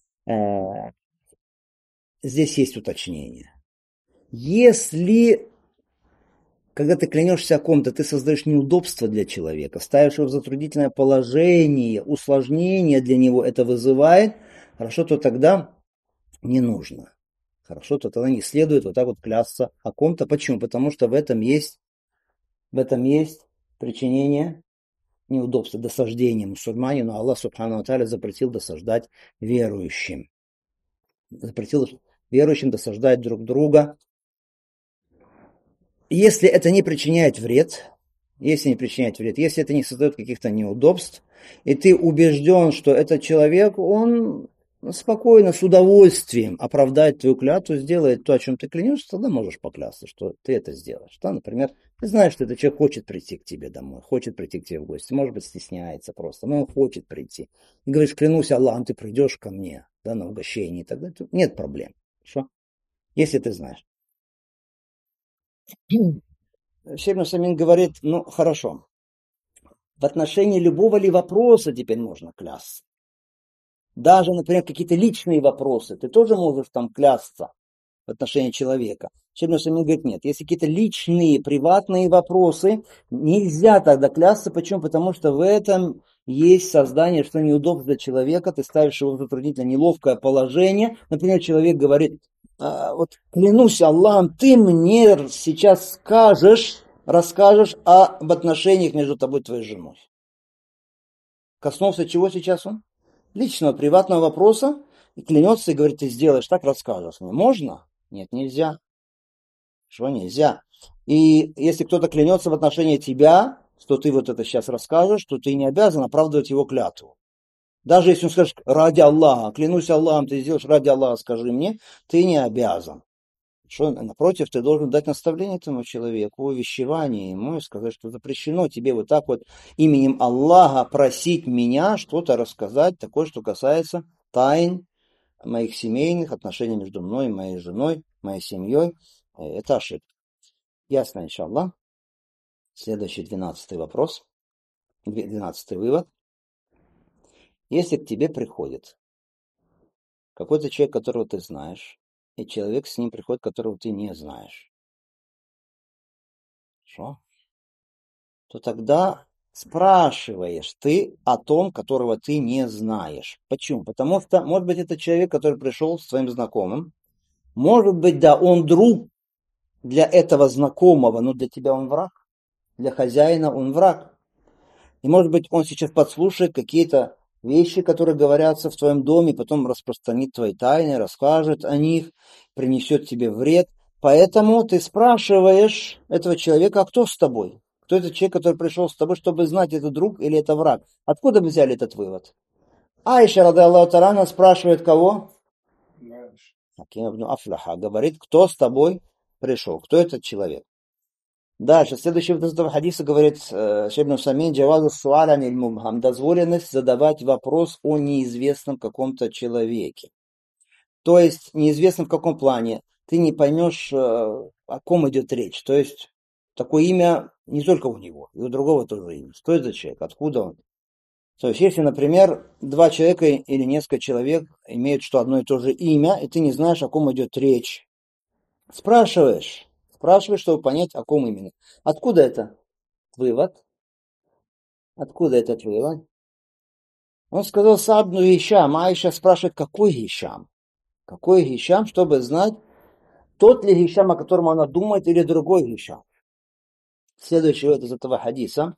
здесь есть уточнение. Если, когда ты клянешься о ком-то, ты создаешь неудобство для человека, ставишь его в затруднительное положение, усложнение для него это вызывает, хорошо, то тогда не нужно. Хорошо, то тогда не следует вот так вот клясться о ком-то. Почему? Потому что в этом есть причинение неудобства, досаждение мусульманину. Аллах Субхану Тааля запретил досаждать верующим. Запретил верующим досаждать друг друга. Если это не причиняет вред, если это не создает каких-то неудобств, и ты убежден, что этот человек, он спокойно, с удовольствием оправдает твою клятву, сделает то, о чем ты клянешься, тогда можешь поклясться, что ты это сделаешь. Да, например, ты знаешь, что этот человек хочет прийти к тебе домой, хочет прийти к тебе в гости, может быть, стесняется просто, но он хочет прийти. И говоришь, клянусь Аллахом, ты придешь ко мне, да, на угощение, тогда нет проблем. Хорошо? Если ты знаешь. Шейх Самин говорит, ну, хорошо, в отношении любого ли вопроса теперь можно клясться. Даже, например, какие-то личные вопросы, ты тоже можешь там клясться в отношении человека. Шейх Самин говорит, нет, если какие-то личные, приватные вопросы, нельзя тогда клясться. Почему? Потому что в этом есть создание, что неудобно для человека, ты ставишь его в затруднительное, неловкое положение. Например, человек говорит, вот клянусь Аллахом, ты мне сейчас расскажешь об отношениях между тобой и твоей женой. Коснулся чего сейчас он? Личного, приватного вопроса, и клянется и говорит, ты сделаешь так, расскажешь мне. Можно? Нет, нельзя. Что нельзя? И если кто-то клянется в отношении тебя, что ты вот это сейчас расскажешь, то ты не обязан оправдывать его клятву. Даже если он скажет, ради Аллаха, клянусь Аллахом, ты сделаешь ради Аллаха, скажи мне, ты не обязан. Что, напротив, ты должен дать наставление этому человеку, увещевание ему и сказать, что запрещено тебе вот так вот именем Аллаха просить меня что-то рассказать, такое, что касается тайн моих семейных отношений между мной и моей женой, моей семьей. Это ошибка. Ясно, иншаллах. Следующий 12-й вопрос, 12-й вывод. Если к тебе приходит какой-то человек, которого ты знаешь, и человек с ним приходит, которого ты не знаешь, хорошо, то тогда спрашиваешь ты о том, которого ты не знаешь. Почему? Потому что, может быть, это человек, который пришел с твоим знакомым, может быть, да, он друг для этого знакомого, но для тебя он враг, для хозяина он враг. И, может быть, он сейчас подслушает какие-то вещи, которые говорятся в твоем доме, потом распространит твои тайны, расскажет о них, принесет тебе вред. Поэтому ты спрашиваешь этого человека, а кто с тобой? Кто этот человек, который пришел с тобой, чтобы знать, это друг или это враг? Откуда вы взяли этот вывод? Аиша, ради Аллаху Тарана, спрашивает кого? Хаким ибн Афляха. Говорит, кто с тобой пришел? Кто этот человек? Дальше, следующий вот из этого хадиса говорит Шейх ибн Самин, джавазу суаля аниль мубхам, дозволенность задавать вопрос о неизвестном каком-то человеке. То есть, неизвестно в каком плане, ты не поймешь, о ком идет речь. То есть, такое имя не только у него, и у другого тоже имя. Что это за человек, откуда он? То есть, если, например, два человека или несколько человек имеют что одно и то же имя, и ты не знаешь, о ком идет речь, спрашиваешь, чтобы понять, о ком именно. Откуда это вывод? Откуда этот вывод? Он сказал Сабну Гишам. Аиша спрашивает, какой Гишам? Какой Гишам, чтобы знать, тот ли Гишам, о котором она думает, или другой Гишам. Следующий вывод из этого хадиса.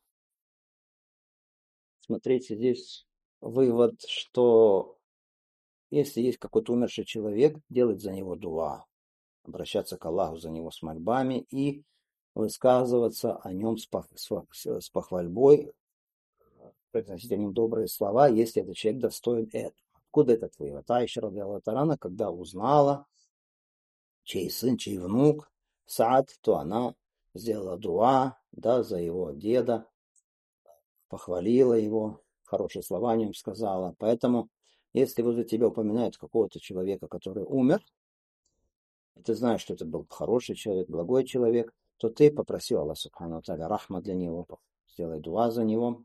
Смотрите, здесь вывод, что если есть какой-то умерший человек, делать за него дуа, обращаться к Аллаху за него с мольбами и высказываться о нем с похвальбой, произносить о нем добрые слова, если этот человек достоин этого. Откуда этот вывод? Аиша ради Аллаху Тарана, когда узнала, чей сын, чей внук Саад, то она сделала дуа, да, за его деда, похвалила его, хорошие слова о нем сказала. Поэтому, если возле тебя упоминают какого-то человека, который умер, и ты знаешь, что это был хороший человек, благой человек, то ты попроси Аллаха Субхану ва Тааля рахма для него, сделай дуа за него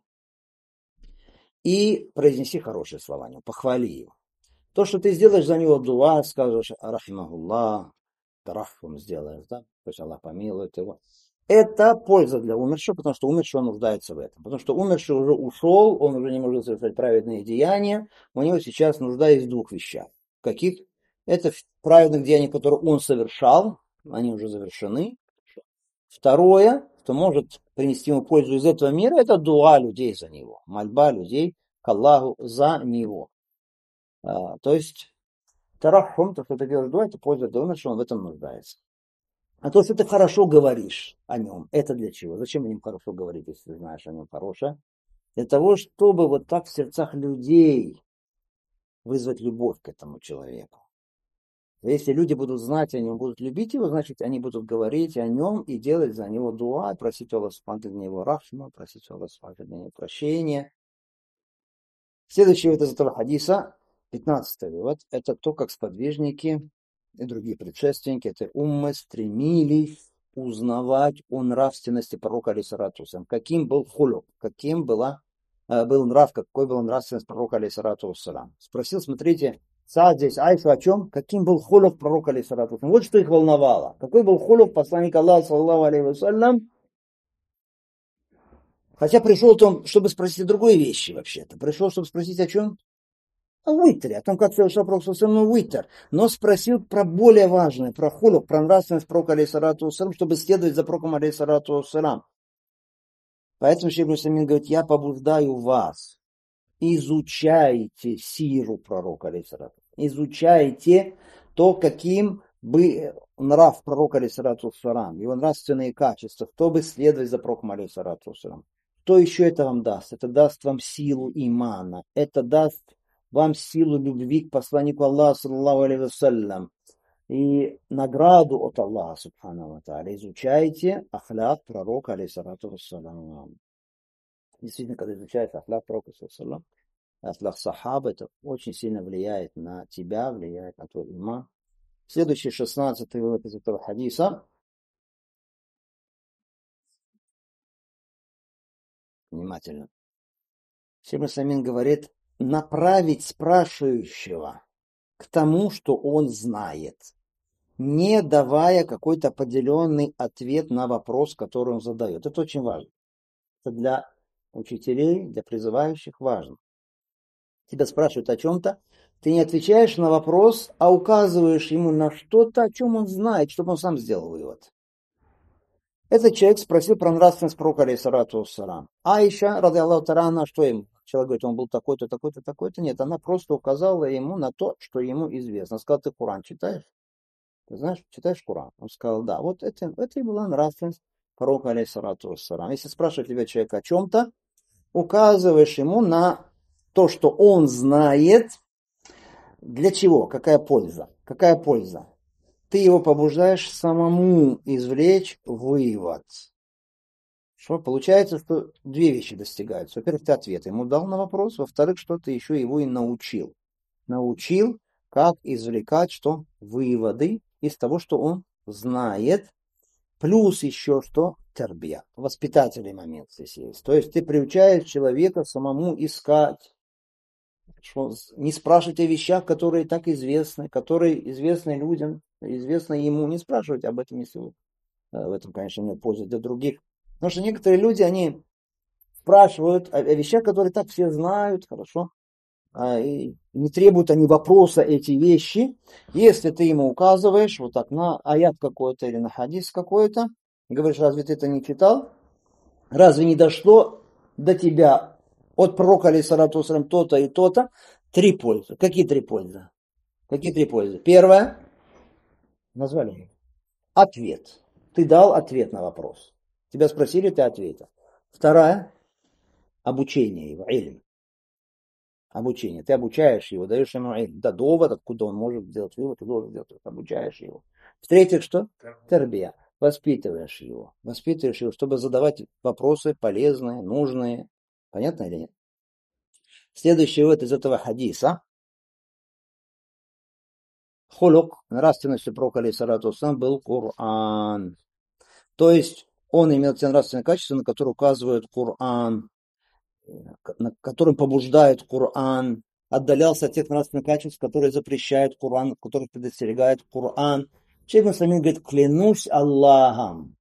и произнеси хорошие слова о нем, похвали его. То, что ты сделаешь за него дуа, скажешь рахимахуллах, тарахум сделаешь, да, то есть Аллах помилует его. Это польза для умершего, потому что умерший он нуждается в этом. Потому что умерший уже ушел, он уже не может совершать праведные деяния, у него сейчас нужда есть в двух вещах. Каких? Это в праведных деяниях, которые он совершал, они уже завершены. Второе, что может принести ему пользу из этого мира, это дуа людей за него, мольба людей к Аллаху за него. То есть тарахум, то, что ты делаешь дуа, это польза для умершего, он в этом нуждается. А то, что ты хорошо говоришь о нем, это для чего? Зачем о нем хорошо говорить, если ты знаешь о нем хорошее? Для того, чтобы вот так в сердцах людей вызвать любовь к этому человеку. Если люди будут знать о нем, будут любить его, значит, они будут говорить о нем и делать за него дуа, просить Аллаха для него рахма, просить Аллаха для него прощения. Следующий вот из этого хадиса, 15-й вывод, это то, как сподвижники и другие предшественники этой уммы стремились узнавать о нравственности пророка алейхиссалату вассалям. Каким был хулюк, каким был нрав, какой был нравственность пророка алейхиссалату вассалям. Спросил, смотрите, Саад здесь, Айша о чем? Каким был хулюк пророка алейхиссалату вассалям. Вот что их волновало. Какой был хулюк посланника Аллаха, саллаллаху алейхи вассалям. Хотя пришел он, чтобы спросить о другой вещи вообще-то. Пришел, чтобы спросить о чем? О уитере, о том, как совершал пророк саллаллаху уитер. Но спросил про более важное, про хулук, про нравственность пророка алейхиссалату вассалям, чтобы следовать за пророком алейхиссалату вассалям. Поэтому Шейх ибн Усаймин говорит, я побуждаю вас, изучайте сиру пророка алейхиссалату. Изучайте то, каким бы нрав пророка алейхиссалату вассалям, его нравственные качества, чтобы следовать за пророком алейхиссалату вассалям. Что еще это вам даст? Это даст вам силу имана. Это даст вам силу любви к посланнику Аллаха, саллаллаху алейхи вассалям. И награду от Аллаха, субхану ва тааля. Изучайте ахляк пророка, алейхиссалату вассалям. Действительно, когда изучаешь ахляк пророка, саллаллаху ахляк сахаба, это очень сильно влияет на тебя, влияет на твой иман. Следующий 16-й вывод из этого хадиса. Внимательно. Шейх ибн Усаймин говорит, направить спрашивающего к тому, что он знает, не давая какой-то определенный ответ на вопрос, который он задает. Это очень важно. Это для учителей, для призывающих важно. Тебя спрашивают о чем-то, ты не отвечаешь на вопрос, а указываешь ему на что-то, о чем он знает, чтобы он сам сделал вывод. Этот человек спросил про нравственность пророка, алейхиссалату вассалам. Аиша, ради Аллаху та'аля, что им? Человек говорит, он был такой-то, такой-то, такой-то. Нет, она просто указала ему на то, что ему известно. Она сказала, ты Коран читаешь? Ты знаешь, читаешь Коран? Он сказал, да. Вот это и была нравственность пророка, алейхиссалату вассалам. Если спрашивает тебя человек о чем-то, указываешь ему на то, что он знает. Для чего? Какая польза? Какая польза? Ты его побуждаешь самому извлечь вывод. Что получается, что две вещи достигаются. Во-первых, ты ответ ему дал на вопрос. Во-вторых, что ты еще его и научил. Научил, как извлекать что? Выводы из того, что он знает. Плюс еще что? Тербия. Воспитательный момент здесь есть. То есть ты приучаешь человека самому искать. Что не спрашивать о вещах, которые так известны, которые известны людям, известны ему. Не спрашивать об этом, если в этом, конечно, нет пользы для других. Потому что некоторые люди, они спрашивают о вещах, которые так все знают, хорошо, и не требуют они вопроса эти вещи. Если ты ему указываешь вот так на аят какой-то или на хадис какой-то, и говоришь, разве ты это не читал? Разве не дошло до тебя от пророка, алейхиссалату вассалям, то-то и то-то? Три пользы. Какие три пользы? Какие три пользы? Первое, назвали ответ. Ты дал ответ на вопрос. Тебя спросили, ты ответил. Второе, обучение его, ильм. Обучение. Ты обучаешь его, даешь ему ильм. Да, довод, откуда он может сделать вывод, ты должен сделать, обучаешь его. В-третьих, что? Тербия. Воспитываешь его, чтобы задавать вопросы полезные, нужные. Понятно или нет? Следующий вывод из этого хадиса. Хулук, нравственностью пророка алейхиссалату вассалам был Коран. То есть он имел те нравственные качества, на которые указывает Коран, на которым побуждает Коран, отдалялся от тех нравственных качеств, которые запрещает Коран, которых предостерегает Коран. Шейх Насамин говорит: клянусь Аллахом,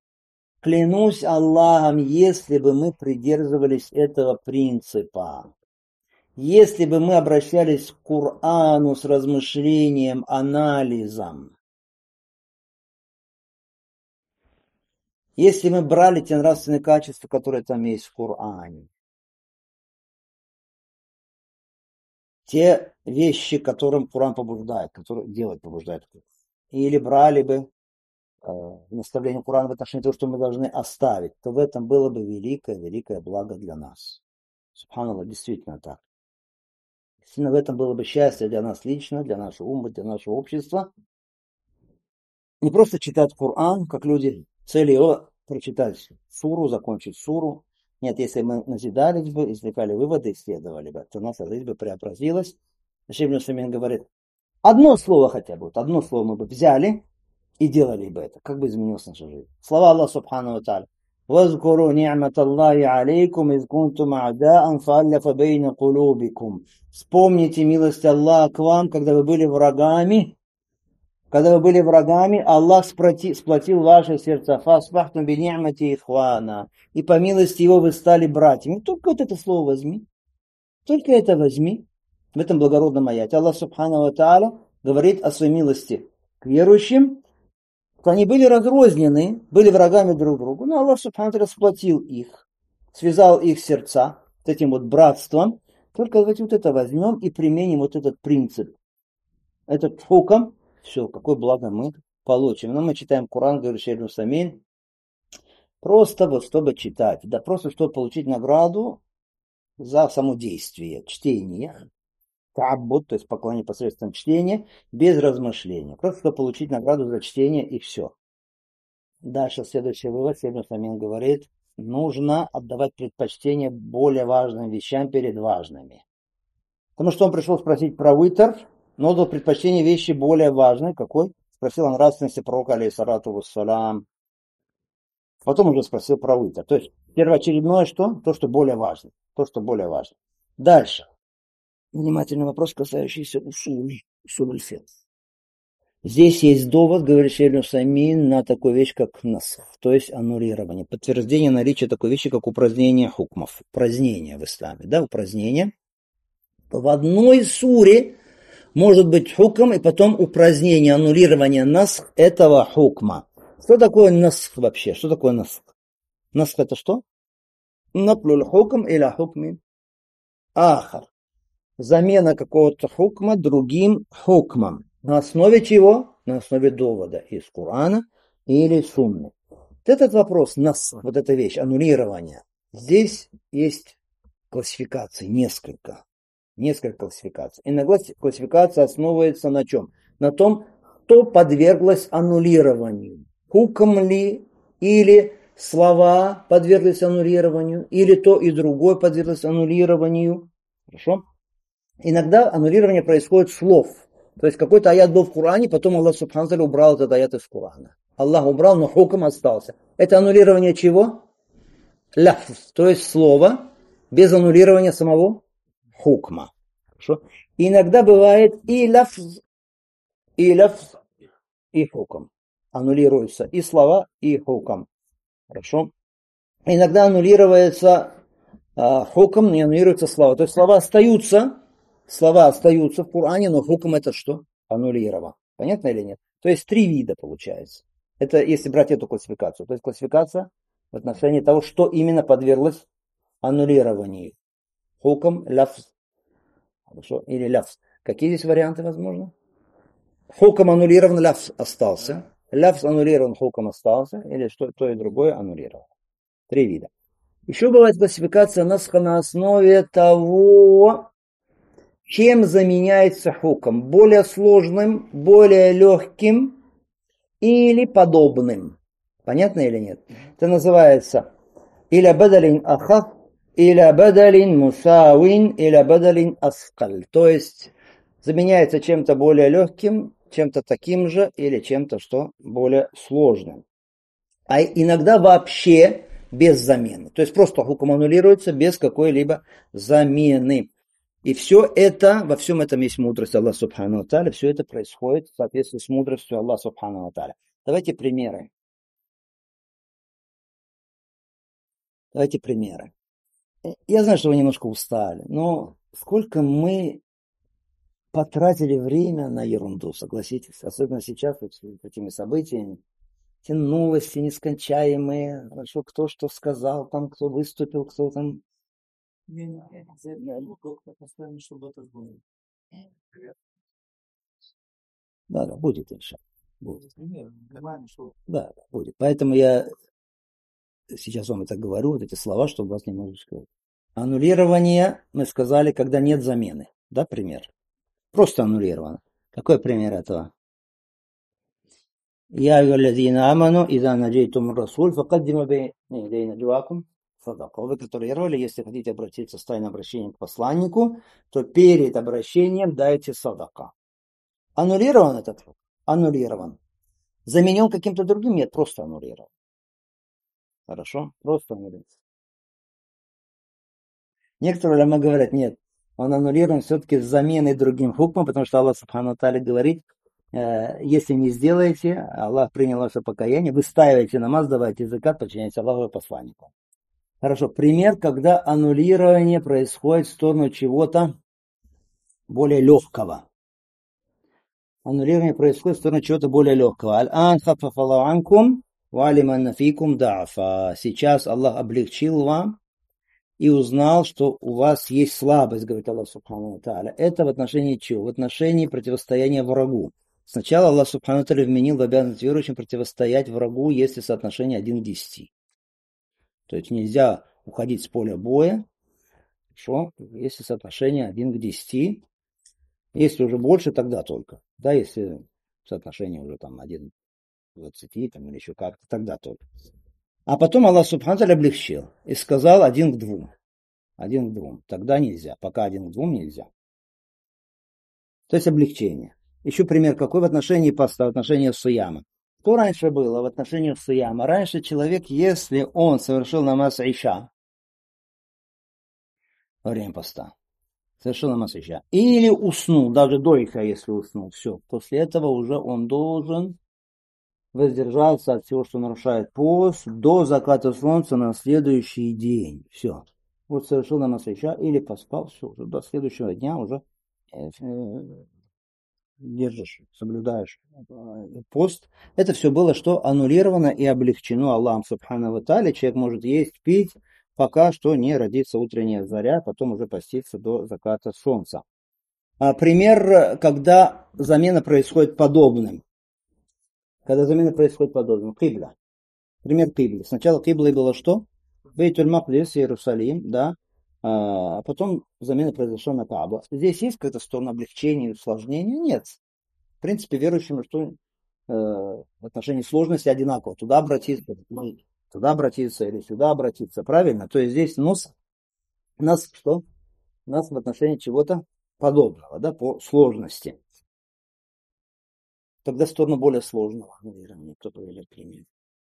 если бы мы придерживались этого принципа, если бы мы обращались к Корану с размышлением, анализом, если мы брали те нравственные качества, которые там есть в Коране, те вещи, которым Коран побуждает, которые делать побуждает, или брали бы наставление Корана в отношении того, что мы должны оставить, то в этом было бы великое благо для нас. Субханаллах, действительно так. Действительно, в этом было бы счастье для нас лично, для нашего ума, для нашего общества. Не просто читать Коран, как люди, цель его прочитать суру, закончить суру. Нет, если мы назидались бы, извлекали выводы, исследовали бы, то наша жизнь бы преобразилась. Шейх Насамин говорит, одно слово хотя бы, одно слово мы бы взяли и делали бы это, как бы изменилась наша жизнь. Слова Аллаха Субхану ва Тааля. وَاذْكُرُوا نِعْمَةَ اللَّهِ عَلَيْكُمْ إِذْ كُنْتُمْ أَعْدَاءً فَأَلَّفَ بَيْنَ قُلُوبِكُمْ. Вспомните милость Аллаха к вам, когда вы были врагами. Аллах сплотил ваши сердца. فَأَصْبَحْتُمْ بِنِعْمَتِهِ إِخْوَانًا. И по милости его вы стали братьями. Только вот это слово возьми. Только это возьми. В этом благородном аяте Аллах Субхану ва Тааля говорит о своей милости к верующим, что они были разрознены, были врагами друг другу, но Аллах Субхану ва Тааля сплотил их, связал их сердца с этим вот братством. Только давайте вот это возьмем и применим вот этот принцип, этот хукам, все, какое благо мы получим. Но мы читаем Коран, говорит Шейх Насамин, просто вот чтобы читать, да просто чтобы получить награду за само действие, чтение, та'аббуд, то есть поклонение посредством чтения, без размышления. Просто чтобы получить награду за чтение и все. Дальше следующий вывод, Шейх Насамин говорит, нужно отдавать предпочтение более важным вещам перед важными. Потому что он пришел спросить про витр, но отдал предпочтение вещи более важной. Какой? Спросил о нравственности пророка, алейхиссалату вассалам. Потом уже спросил про витр. То есть первоочередное что? То, что более важно. Дальше. Внимательный вопрос, касающийся усуль-фикх. Здесь есть довод, говорит Шейх Насамин, на такую вещь, как насх, то есть аннулирование. Подтверждение наличия такой вещи, как упразднение хукмов. Упразднение в исламе. Да, упразднение. В одной суре может быть хукм и потом упразднение, аннулирование насх этого хукма. Что такое насх вообще? Что такое насх? Насх это что? Наплюль хукм или хукми ахар. Замена какого-то хукма другим хукмом. На основе чего? На основе довода из Корана или Сунны. Этот вопрос, вот эта вещь, аннулирование. Здесь есть классификации несколько классификаций. Иногда классификация основывается на чем? На том, что подверглось аннулированию. Хукм ли или слова подверглись аннулированию, или то и другое подверглось аннулированию. Хорошо? Иногда аннулирование происходит слов. То есть какой-то аят был в Коране, потом Аллах Субхану ва Тааля убрал этот аят из Корана. Аллах убрал, но хукм остался. Это аннулирование чего? Ляфз, то есть слово, без аннулирования самого хукма. Хорошо? Иногда бывает и ляфз, и хукм. Аннулируются и слова, и хукм. Хорошо? Иногда аннулируется хукм, не аннулируются слова. То есть слова остаются в Коране, но хукм это что? Аннулировано. Понятно или нет? То есть 3 вида получается. Это если брать эту классификацию. То есть классификация в отношении того, что именно подверглось аннулированию. Хукм, ляфз. Хорошо? Или ляфз. Какие здесь варианты возможны? Хукм аннулирован, ляфз остался. Ляфз аннулирован, хукм остался. Или что то и другое аннулировано. 3 вида. Еще бывает классификация насха на основе того, чем заменяется хукм. Более сложным, более легким или подобным. Понятно или нет? Это называется или бадалин ахав, иля бадалин мусавин иля бадалин аскаль. То есть заменяется чем-то более легким, чем-то таким же или чем-то, что более сложным. А иногда вообще без замены. То есть просто хукм аннулируется без какой-либо замены. И все это, во всем этом есть мудрость Аллаха Субхану Тааля, все это происходит в соответствии с мудростью Аллаха Субхану Тааля. Давайте примеры. Давайте примеры. Я знаю, что вы немножко устали, но сколько мы потратили время на ерунду, согласитесь, особенно сейчас вот, с этими событиями. Эти новости нескончаемые, что кто что сказал, там кто выступил, кто там. Да, да, будет иншаллах. Будет. Да, да, будет. Поэтому я сейчас вам это говорю, вот эти слова, чтобы вас немножечко... Аннулирование, мы сказали, когда нет замены. Да, пример? Просто аннулировано. Какой пример этого? Я аyyuhalladhina аману идза наджейтум расуль факаддиму бейна ядай наджвакум садака. Вы, которые веровали, если хотите обратиться с тайным обращением к посланнику, то перед обращением дайте садака. Аннулирован этот? Аннулирован. Заменен каким-то другим? Нет, просто аннулирован. Хорошо? Просто аннулирован. Некоторые уляма говорят, нет, он аннулирован все-таки с заменой другим хукмом, потому что Аллах Субхану Тааля говорит, если не сделаете, Аллах принял ваше покаяние, вы ставите намаз, давайте закат, подчиняйтесь Аллаху и посланнику. Хорошо, пример, когда аннулирование происходит в сторону чего-то более легкого. Аннулирование происходит в сторону чего-то более легкого. Аль-ан хафафаллаху анкум ва алима анна фикум да'фа. Сейчас Аллах облегчил вам и узнал, что у вас есть слабость, говорит Аллах Субхану Тааля. Это в отношении чего? В отношении противостояния врагу. Сначала Аллах Субхану Тааля вменил в обязанность верующим противостоять врагу, если соотношение 1 к 10. То есть нельзя уходить с поля боя, хорошо, если соотношение 1 к 10. Если уже больше, тогда только. Да, если соотношение уже там 1 к 20, там, или еще как-то, тогда только. А потом Аллах Субхану Тааля облегчил и сказал 1 к 2. 1 к 2. Тогда нельзя. Пока 1 к 2 нельзя. То есть облегчение. Еще пример какой в отношении поста, в отношении суяма. Что раньше было в отношении суяма? Раньше человек, если он совершил намаз иша во время поста, совершил намаз иша, или уснул, даже до иша, если уснул, все. После этого уже он должен воздержаться от всего, что нарушает пост, до заката солнца на следующий день. Все. Вот совершил намаз иша или поспал, все, уже до следующего дня уже держишь, соблюдаешь пост. Это все было, что аннулировано и облегчено Аллахом Субхану ва Тааля. Человек может есть, пить, пока что не родится утренняя заря, потом уже поститься до заката солнца. Пример, когда замена происходит подобным. Когда замена происходит подобным. Кибля. Пример кибли. Сначала киблой было что? Бейтуль Макдис, Иерусалим, да. А потом замена произошла на Каабу. Здесь есть какая-то сторона облегчения, усложнения? Нет. В принципе, верующим, что в отношении сложности одинаково. Туда обратиться или сюда обратиться. Правильно? То есть здесь нас что? Нас в отношении чего-то подобного, да, по сложности. Тогда в сторону более сложного, наверное, кто приведет пример.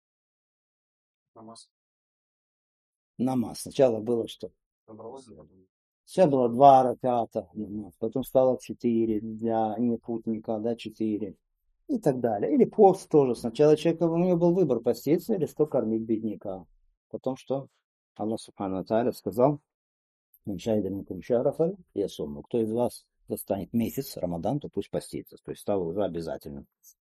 Намаз. Сначала было что? Сначала было 2 раката, потом стало 4 для непутника, да, 4 и так далее. Или пост тоже. Сначала у него был выбор, поститься или что кормить бедняка. Потом что? Аллах Субхану Тааля сказал, кто из вас застанет месяц, Рамадан, то пусть постится. То есть стало уже обязательным.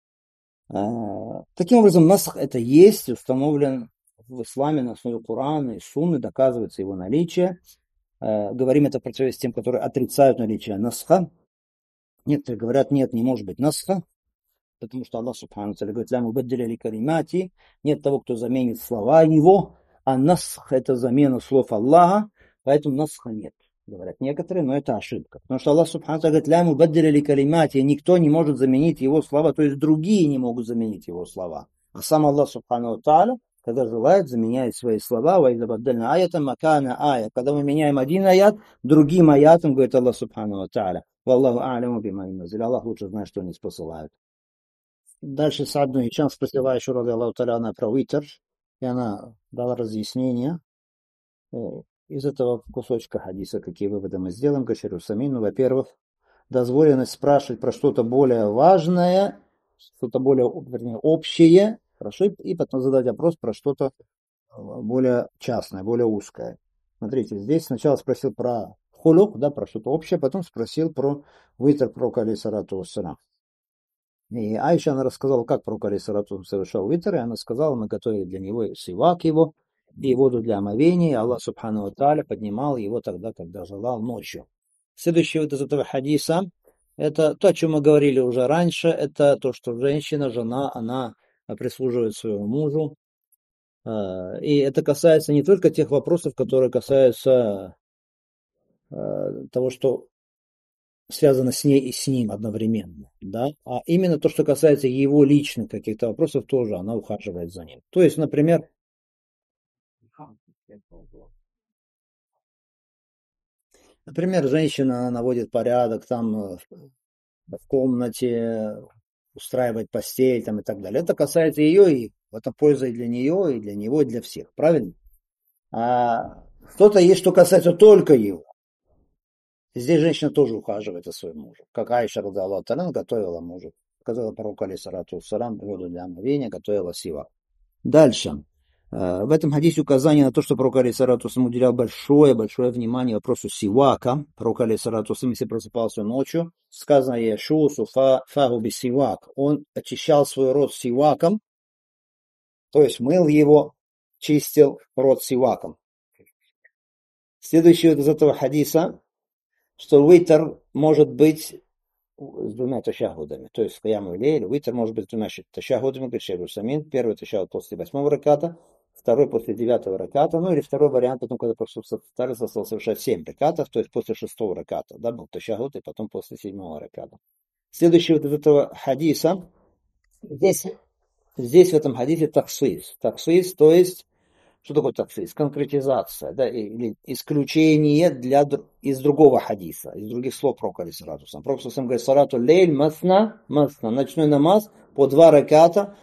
Таким образом, насх это есть, установлен в исламе на основе Корана и Сунны, доказывается его наличие. Говорим это в противовес тем, которые отрицают наличие насха. Некоторые говорят, нет, не может быть насха, потому что Аллах Субхану Тааля говорит, «Ля мубаддиля ли калимати», нет того, кто заменит слова его, а насх это замена слов Аллаха, поэтому насха нет, говорят некоторые, но это ошибка. Потому что Аллах Субхану Тааля говорит, «Ля мубаддиля ли калимати», никто не может заменить его слова, то есть другие не могут заменить его слова. А сам Аллах Субхану Тааля, когда желает, заменяет свои слова, وَإِذَا بَدَّلْنَا آيَةً مَكَانَ آيَةٍ. Когда мы меняем один аят другим аятом, говорит Аллах Субхану ва Тааля. وَاللَّهُ أَعْلَمُ بِمَا يُنَزِّلُ. Аллах лучше знает, что они спосылают. Дальше Саад бин Хишам спросила Айшу, ради Аллаху Тааля, она про витр, и она дала разъяснение. Из этого кусочка хадиса какие выводы мы сделаем, Гаширу Самину. Во-первых, дозволенность спрашивать про что-то более важное, что-то более, вернее, общее, хорошо, и потом задать вопрос про что-то более частное, более узкое. Смотрите, здесь сначала спросил про хулук, да, про что-то общее, потом спросил про витр пророка алейхиссалату вассалям. И Айша, она рассказала, как пророк алейхиссалату совершал витр, и она сказала, мы готовили для него сивак его, и воду для омовения, и Аллах Субхану ва Тааля поднимал его тогда, когда желал ночью. Следующий вот из этого хадиса, это то, о чем мы говорили уже раньше, это то, что женщина, жена, она прислуживает своему мужу. И это касается не только тех вопросов, которые касаются того, что связано с ней и с ним одновременно, да, а именно то, что касается его личных каких-то вопросов, тоже она ухаживает за ним. То есть, например, женщина наводит порядок там в комнате, устраивает постель там и так далее. Это касается ее, и это польза и для нее, и для него, и для всех, правильно? А что-то есть, что касается только его. Здесь женщина тоже ухаживает за своим мужем. Как Айша, ради Аллаху Тааля, готовила мужу. Сказала пророку алейхиссалату вассалям, воду для омовения, готовила сивак. Дальше. В этом хадисе указание на то, что пророк алейхиссалату вассалям уделял большое внимание вопросу сивака. Пророк алейхиссалату вассалям, если просыпался ночью, сказано «Яшусу фаху би сивак». Он очищал свой рот сиваком, то есть мыл его, чистил рот сиваком. Следующий из этого хадиса, что витр может быть с двумя ташахудами. То есть кияму лейль, витр может быть с двумя ташахудами, Гаширу Самин. Первый ташахуд после 8-го раката, второй после 9-го раката, ну или второй вариант, потом, когда Пророк стал совершать 7 ракатов, то есть после 6-го раката, да, был ташахуд, и потом после 7-го раката. Следующий вот из этого хадиса, здесь в этом хадисе таксис. Таксис, то есть что такое таксис? Конкретизация, да, или исключение из другого хадиса, из других слов пророка алейхиссалату вассалям. Пророк сам говорит, салату лейль масна, ночной намаз по 2 раката,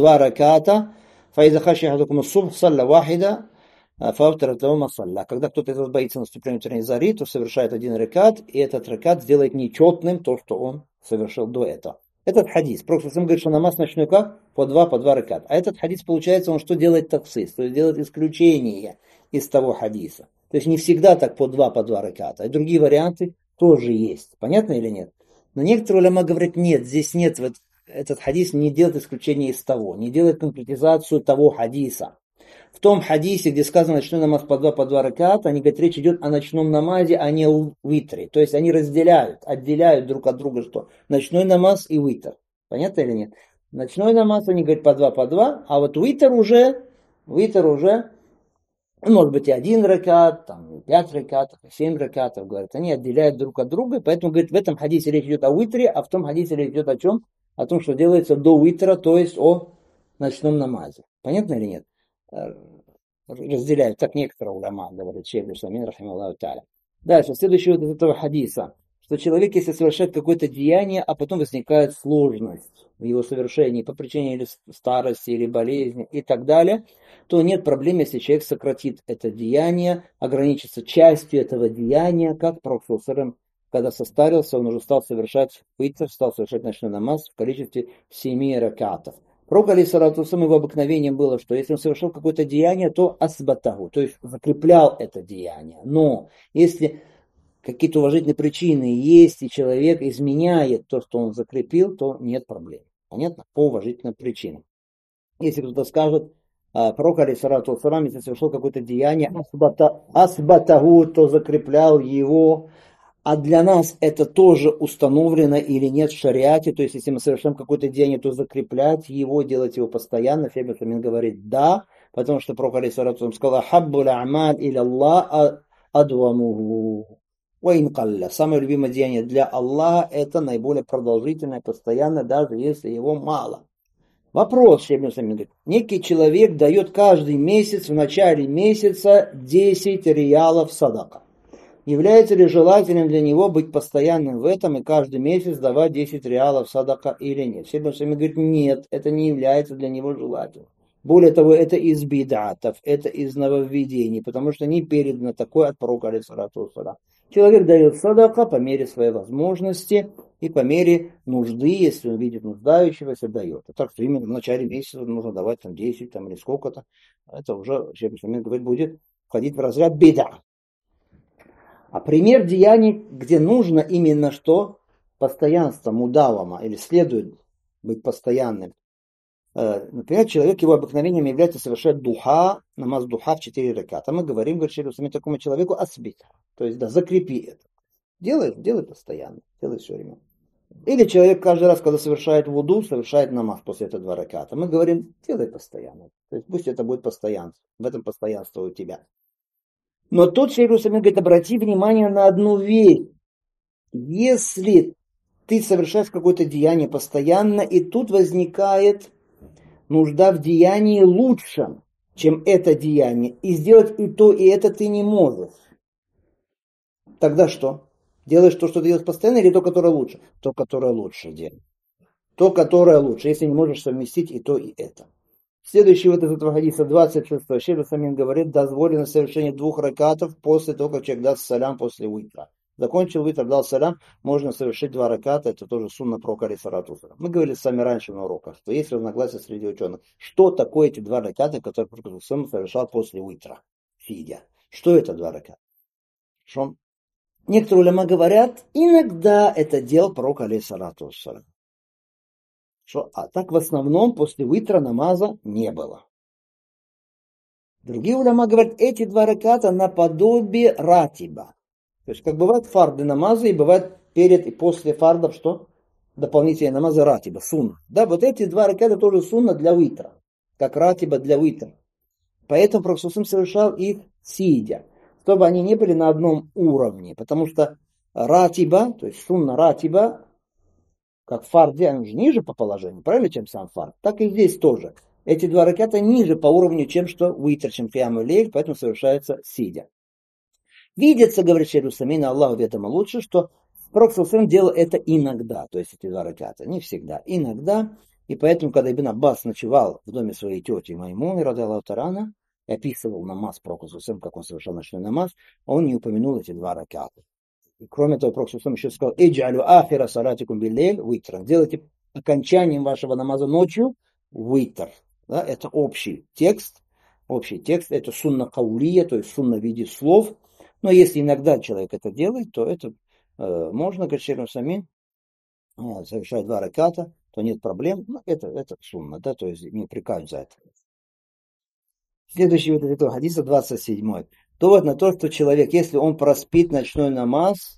фаиза хаши ахадукум ас-субх салла вахида, фаутрат лаху ма салла. Когда кто-то из вас боится наступления утренней зари, то совершает один ракат, и этот ракат сделает нечетным то, что он совершил до этого. Этот хадис, Пророк говорит, что намаз ночной как? По два ракат. А этот хадис, получается, он что делает таксис? То есть делает исключение из того хадиса. То есть не всегда так по два раката. И другие варианты тоже есть. Понятно или нет? Но некоторые уляма говорят, нет, здесь нет, вот этот хадис не делает исключение из того, не делает конкретизацию того хадиса. В том хадисе, где сказано ночной намаз по два раката, они говорят, речь идет о ночном намазе, а не о витре. То есть они отделяют друг от друга что? Ночной намаз и витр. Понятно или нет? Ночной намаз они говорят по два, а вот витр уже, может быть и 1 ракат, там, и 5 ракатов, и 7 ракатов, говорят, они отделяют друг от друга, поэтому, говорит, в этом хадисе речь идет о витре, а в том хадисе речь идет о чем? О том, что делается до витра, то есть о ночном намазе. Понятно или нет? Разделяют, так некоторые уляма говорят, шейх Исламин, рахималлаху тааля. Дальше, следующий вот из этого хадиса, что человек, если совершает какое-то деяние, а потом возникает сложность в его совершении по причине или старости, или болезни и так далее, то нет проблем, если человек сократит это деяние, ограничится частью этого деяния, как Пророк, когда состарился, он уже стал совершать витр, стал совершать ночной намаз в количестве 7 ракатов. Пророк, алейхиссалату вассалям, его обыкновением было, что если он совершил какое-то деяние, то асбатаху, то есть закреплял это деяние. Но если какие-то уважительные причины есть, и человек изменяет то, что он закрепил, то нет проблем. Понятно? По уважительным причинам. Если кто-то скажет, пророк, алейхиссалату вассалям, если совершил какое-то деяние, асбатаху, то закреплял его. А для нас это тоже установлено или нет в шариате, то есть если мы совершаем какое-то деяние, то закреплять его, делать его постоянно. Шейх Исламин говорит да, потому что Пророк алейхиссалату сказал, хаббуль амаль иля Аллах адвамуху ваин калля. Самое любимое деяние для Аллаха это наиболее продолжительное, постоянное, даже если его мало. Вопрос, Шейх Ибн Усаймин говорит, некий человек дает каждый месяц, в начале месяца 10 риалов садака. Является ли желательным для него быть постоянным в этом и каждый месяц давать 10 реалов садака или нет? Шейх Ибн Усаймин говорит, нет, это не является для него желательным. Более того, это из бидатов, это из нововведений, потому что не передано такое от пророка алейхиссалату вассалям. Человек дает садака по мере своей возможности и по мере нужды, если он видит нуждающегося, дает. А так, что именно в начале месяца нужно давать там 10 там, или сколько-то, это уже, Шейх Ибн Усаймин говорит, будет входить в разряд бида. А пример деяний, где нужно именно что? Постоянство, мудавама, или следует быть постоянным. Например, человек, его обыкновением является совершать духа, намаз духа в 4 раката. Мы говорим, говорит Шейх Ибн такому человеку асбит. То есть, да, закрепи это. Делай постоянно, делай все время. Или человек каждый раз, когда совершает вуду, совершает намаз после этого 2 раката. Мы говорим, делай постоянно. То есть, пусть это будет постоянство. В этом постоянство у тебя. Но тут Шейх Ибн говорит, обрати внимание на одну вещь. Если ты совершаешь какое-то деяние постоянно, и тут возникает нужда в деянии лучшем, чем это деяние, и сделать и то, и это ты не можешь, тогда что? Делаешь то, что ты делаешь постоянно, или то, которое лучше? То, которое лучше делать. То, которое лучше, если не можешь совместить и то, и это. Следующий вот из этого хадиса 26. Шейх Ибн Усаймин говорит, дозволено совершение 2 ракатов после того, как человек даст салям после витра. Закончил витр, дал салям, можно совершить 2 раката, это тоже сунна пророка алейхиссалату вассалям. Мы говорили с вами раньше на уроках, что есть разногласия среди ученых. Что такое эти 2 раката, которые пророк совершал после витра, сидя? Что это 2 раката? Что? Некоторые уляма говорят, иногда это делал пророк алейхиссалату вассалям. А так в основном после витра намаза не было. Другие уляма говорят, эти 2 раката наподобие ратиба. То есть, как бывают фарды намазы, и бывает перед и после фардов, что? Дополнительные намазы ратиба, сунна. Да, вот эти 2 раката тоже сунна для витра. Как ратиба для витра. Поэтому Пророк совершал их сидя. Чтобы они не были на одном уровне. Потому что ратиба, то есть сунна ратиба, как в фарде, они же ниже по положению, правильно, чем сам фард. Так и здесь тоже. Эти 2 раката ниже по уровню, чем что витр, чем киам лейль, поэтому совершается сидя. Видится, говорит Шейх Ибн Усаймин, Аллаху ведомо лучше, что Пророк делал это иногда, то есть эти 2 раката, не всегда, иногда. И поэтому, когда Ибн Аббас ночевал в доме своей тети Маймуны, рады Аллаху тарана, и описывал намаз Пророка, как он совершал ночной намаз, он не упомянул эти 2 раката. И кроме того, Пророк еще сказал, «Иджалю ахира салатикум биллель витра». Делайте окончанием вашего намаза ночью витр. Да, это общий текст. Общий текст, это сунна каулия, то есть сунна в виде слов. Но если иногда человек это делает, то это можно, говорит Шейх Ибн Усаймин, совершать 2 раката, то нет проблем. Но это сунна, да, то есть не упрекают за это. Следующий вот этого хадиса 27. Довод на то, что человек, если он проспит ночной намаз,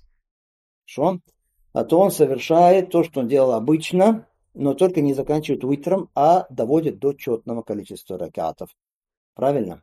то он совершает то, что он делал обычно, но только не заканчивает витром, а доводит до четного количества ракатов. Правильно?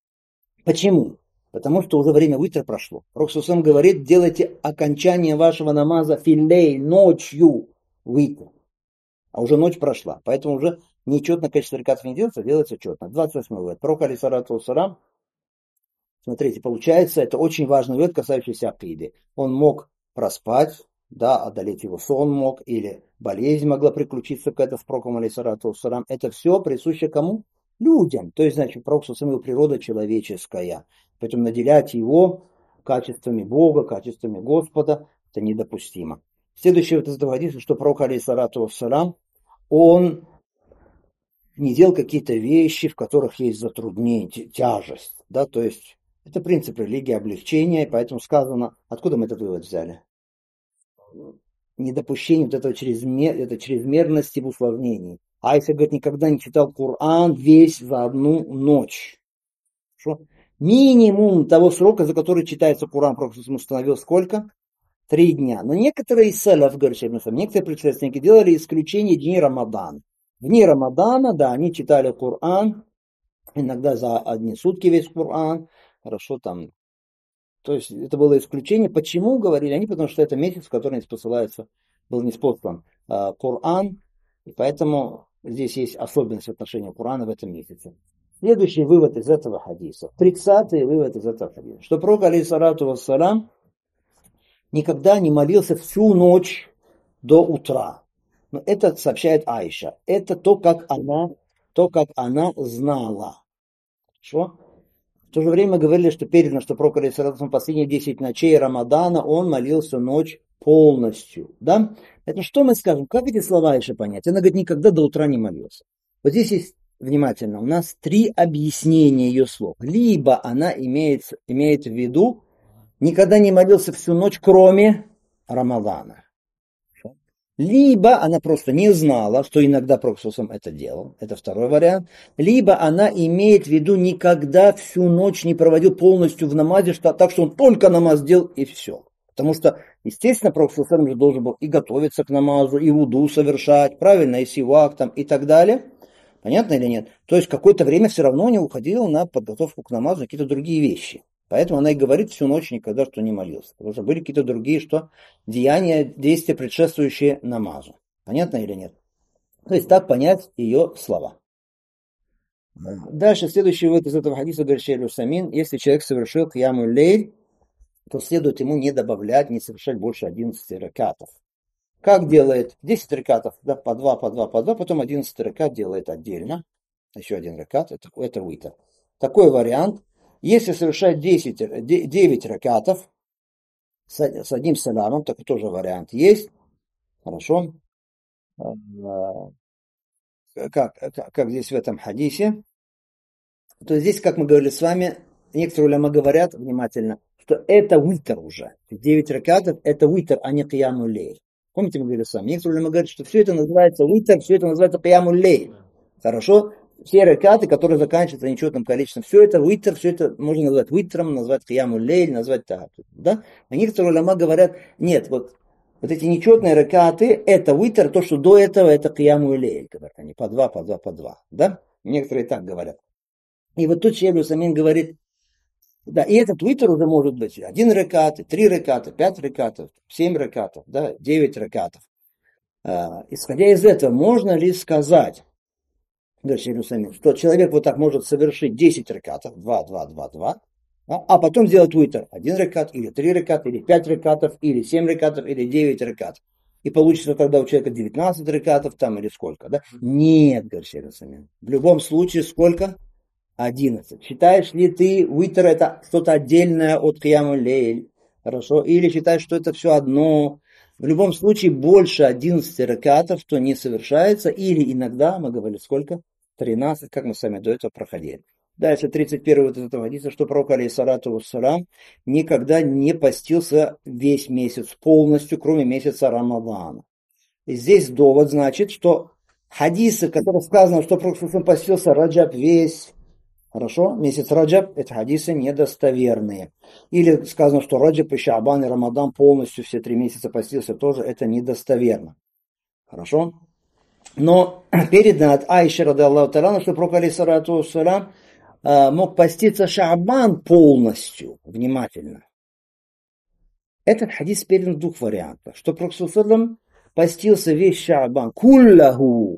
Почему? Потому что уже время витра прошло. Пророк говорит, делайте окончание вашего намаза филей ночью витр. А уже ночь прошла. Поэтому уже нечетное количество ракатов не делается, делается четно. 28 вывод. Пророк алейхиссалату вассалям, смотрите, получается, это очень важный вывод, касающийся акиды. Он мог проспать, да, одолеть его сон мог, или болезнь могла приключиться к этому с пророком алейхиссалату вассалям. Это все присуще кому? Людям. То есть, значит, пророк его природа человеческая. Поэтому наделять его качествами Бога, качествами Господа, это недопустимо. Следующее вот из этого хадиса, что пророк алейхиссалату вассалям, он не делал какие-то вещи, в которых есть затруднение, тяжесть. Да? То есть это принцип религии облегчения, и поэтому сказано, откуда мы этот вывод взяли? Недопущение вот этого чрезмерности в усложнении. А если, говорит, никогда не читал Коран весь за одну ночь. Что? Минимум того срока, за который читается Коран, Пророк установил сколько? 3 дня. Но некоторые из салаф, говорит Шейх Ибн Усаймин, некоторые предшественники делали исключение дней Рамадана. В дни Рамадана, да, они читали Коран, иногда за одни сутки весь Коран, хорошо там. То есть это было исключение. Почему, говорили они? Потому что это месяц, в который посылается, был ниспослан Коран, и поэтому Здесь есть особенность отношения Корана в этом месяце. Следующий вывод из этого хадиса. 30-й вывод из этого хадиса. Что пророк, алейхиссалату вассалам, никогда не молился всю ночь до утра. Но это сообщает Аиша. Это то, как она знала. Хорошо? В то же время говорили, что передано, что пророк, алейхиссалату, последние 10 ночей Рамадана он молился ночь полностью. Да? Это что мы скажем? Как эти слова Аиша понять? Она говорит, никогда до утра не молился. Вот здесь есть, внимательно, у нас 3 объяснения ее слов. Либо она имеет в виду, никогда не молился всю ночь, кроме Рамадана. Либо она просто не знала, что иногда Пророк это делал. Это второй вариант. Либо она имеет в виду, никогда всю ночь не проводил полностью в намазе, так что он только намаз делал и все. Потому что, естественно, Пророк же должен был и готовиться к намазу, и вуду совершать, правильно, и сивак там, и так далее. Понятно или нет? То есть какое-то время все равно не уходило на подготовку к намазу, на какие-то другие вещи. Поэтому она и говорит всю ночь никогда, что не молился. Потому что были какие-то другие деяния, действия, предшествующие намазу. Понятно или нет? То есть так понять ее слова. Дальше следующий вывод из этого хадиса говорит Шейх Самин. Если человек совершил кияму лейль, то следует ему не добавлять, не совершать больше 11 ракатов. Как делает? 10 ракатов, да, по 2, потом 11 ракат делает отдельно. Еще один ракат, это витр. Такой вариант. Если совершать 9 ракатов с одним саламом, такой тоже вариант есть. Хорошо. Как здесь в этом хадисе. То здесь, как мы говорили с вами, некоторые уляма говорят внимательно, что это витр уже. 9 ракатов это витр, а не кияму лейль. Помните, мы говорили с вами? Некоторые уляма говорят, что все это называется витр, все это называется кияму лейль. Хорошо? Все ракаты, которые заканчиваются нечетным количеством, все это витр, все это можно назвать витром, назвать кияму лейль, назвать так. Да? А некоторые уляма говорят, нет, вот эти нечетные ракаты, это витр, то, что до этого, это кияму лейль. Говорят они, по 2. Да? Некоторые так говорят. И вот тут Шейх Самин говорит, да, и этот витр уже может быть 1 ракат, 3 раката, 5 ракатов, 7 ракатов, да, 9 ракатов. Исходя из этого, можно ли сказать, что человек вот так может совершить 10 ракатов, 2, а потом сделать витр, 1 ракат, или 3 раката, или 5 ракатов, или 7 ракатов, или 9 ракат. И получится тогда у человека 19 ракатов там, или сколько, да? Нет, говорит Шейх Самин. В любом случае, сколько? 11. Считаешь ли ты витр это что-то отдельное от кияму лейль? Хорошо? Или считаешь, что это все одно? В любом случае, больше 11 ракатов, то не совершается. Или иногда, мы говорили, сколько? 13, как мы с вами до этого проходили. Дальше 31 вот этого хадиса, что пророк, алейхиссалату вассалам, никогда не постился весь месяц полностью, кроме месяца Рамадана. И здесь довод, значит, что хадисы, которые сказано, что пророк постился Раджаб весь, хорошо, месяц Раджаб, это хадисы недостоверные. Или сказано, что Раджаб и Шаабан и Рамадан полностью все 3 месяца постился, тоже это недостоверно. Хорошо? Но передано от Аиши, ради Аллаху та'аля, что пророк, алейхиссалату вассалям, мог поститься Шаабан полностью, внимательно. Этот хадис передан в 2 вариантах. Что пророк постился весь Шаабан, куллаху,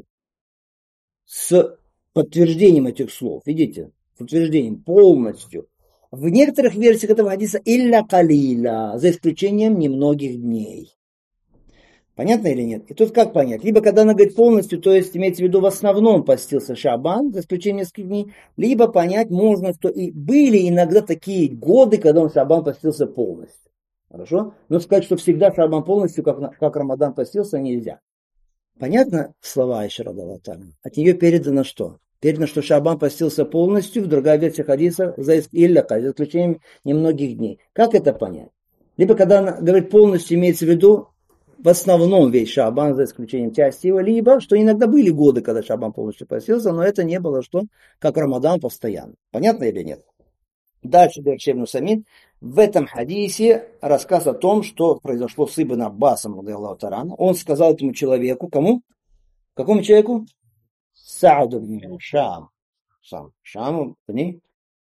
с подтверждением этих слов, видите, с утверждением полностью. В некоторых версиях этого хадиса илля калила, за исключением немногих дней. Понятно или нет? И тут как понять? Либо когда она говорит полностью, то есть имеется в виду в основном постился Шаабан, за исключением нескольких дней, либо понять можно, что и были иногда такие годы, когда он Шаабан постился полностью. Хорошо? Но сказать, что всегда Шаабан полностью, как Рамадан постился, нельзя. Понятно слова Аиши, ради Аллаху та'аля? От нее передано что? Передано, что Шаабан постился полностью, в другая версия хадиса, за исключением немногих дней. Как это понять? Либо когда она говорит полностью, имеется в виду в основном весь Шаабан, за исключением части его, либо, что иногда были годы, когда Шаабан полностью постился, но это не было что, как Рамадан постоянно. Понятно или нет? Дальше говорит Шейх Самин, в этом хадисе рассказ о том, что произошло с Ибн Аббасом, он сказал этому человеку, кому? Какому человеку? Сааду бн Шам. Шаму бн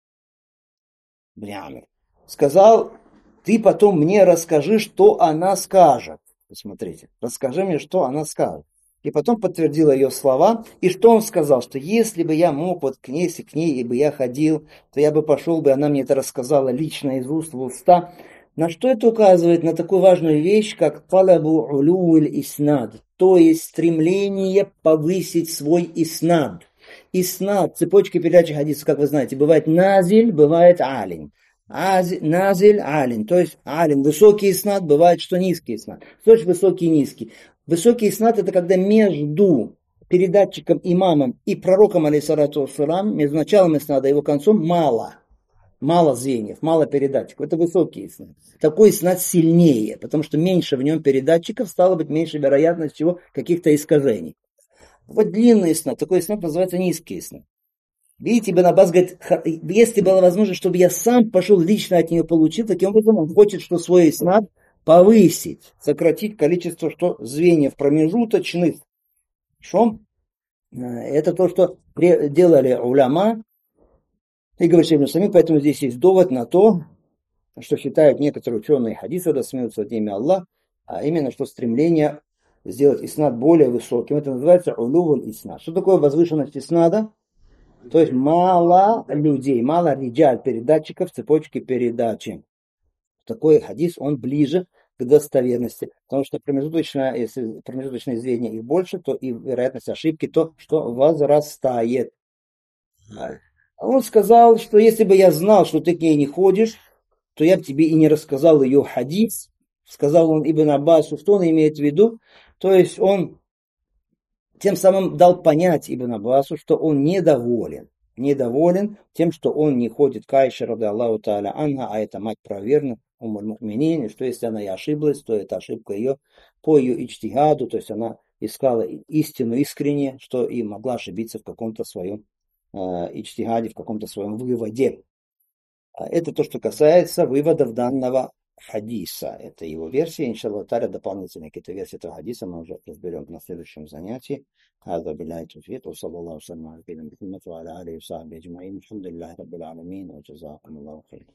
Амир. Сказал, ты потом мне расскажи, что она скажет. Посмотрите, расскажи мне, что она скажет. И потом подтвердила ее слова. И что он сказал? Что если бы я мог вот к ней, если к ней и бы я ходил, то я бы пошел бы, она мне это рассказала лично из уст в уста. На что это указывает? На такую важную вещь, как талабу улюль иснад. То есть стремление повысить свой иснад. Иснад, цепочки передачи хадисов, как вы знаете, бывает назиль, бывает алин. Назиль, алин. То есть алин, высокий иснад, бывает, что низкий иснад. Что значит высокий и низкий? Высокий иснад это когда между передатчиком, имамом и пророком, алейхиссалату вассалам, между началом иснада и его концом мало. Мало звеньев, мало передатчиков. Это высокий иснад. Такой иснад сильнее, потому что меньше в нем передатчиков, стало быть, меньше вероятность чего? Каких-то искажений. Вот длинный иснад, такой иснад называется низкий иснад. Видите, Ибн Аббас говорит, если было возможно, чтобы я сам пошел лично от нее получил, таким образом он хочет, что свой иснад повысить, сократить количество что звеньев промежуточных. Что? Это то, что делали уляма, и говорит Ибн Сами, поэтому здесь есть довод на то, что считают некоторые ученые хадисы, да смеются от имя Аллах, а именно, что стремление сделать иснад более высоким. Это называется улювуль иснад. Что такое возвышенность иснада? То есть мало людей, мало риджаль, передатчиков, цепочки передачи. Такой хадис, он ближе к достоверности. Потому что промежуточное, если промежуточные звенья их больше, то и вероятность ошибки то, что возрастает. Он сказал, что если бы я знал, что ты к ней не ходишь, то я бы тебе и не рассказал ее хадис. Сказал он Ибн Аббасу, что он имеет в виду. То есть он тем самым дал понять Ибн Аббасу, что он недоволен тем, что он не ходит к Айше, ради Аллаху Тааля Анха, а это мать правоверных, умуль-муминин, что если она и ошиблась, то это ошибка ее по ее ичтигаду, то есть она искала истину искренне, что и могла ошибиться в каком-то своем ичтигаде, в каком-то своем выводе. Это то, что касается выводов данного хадиса. Это его версия. Иншаллах та'аля, дополнительные какие-то версии этого хадиса мы уже разберем на следующем занятии. هذا بالله التوفيق وصلى الله وسلم على نبينا محمد وعلى اله وصحبه اجمعين الحمد لله رب العالمين وجزاكم الله خيرا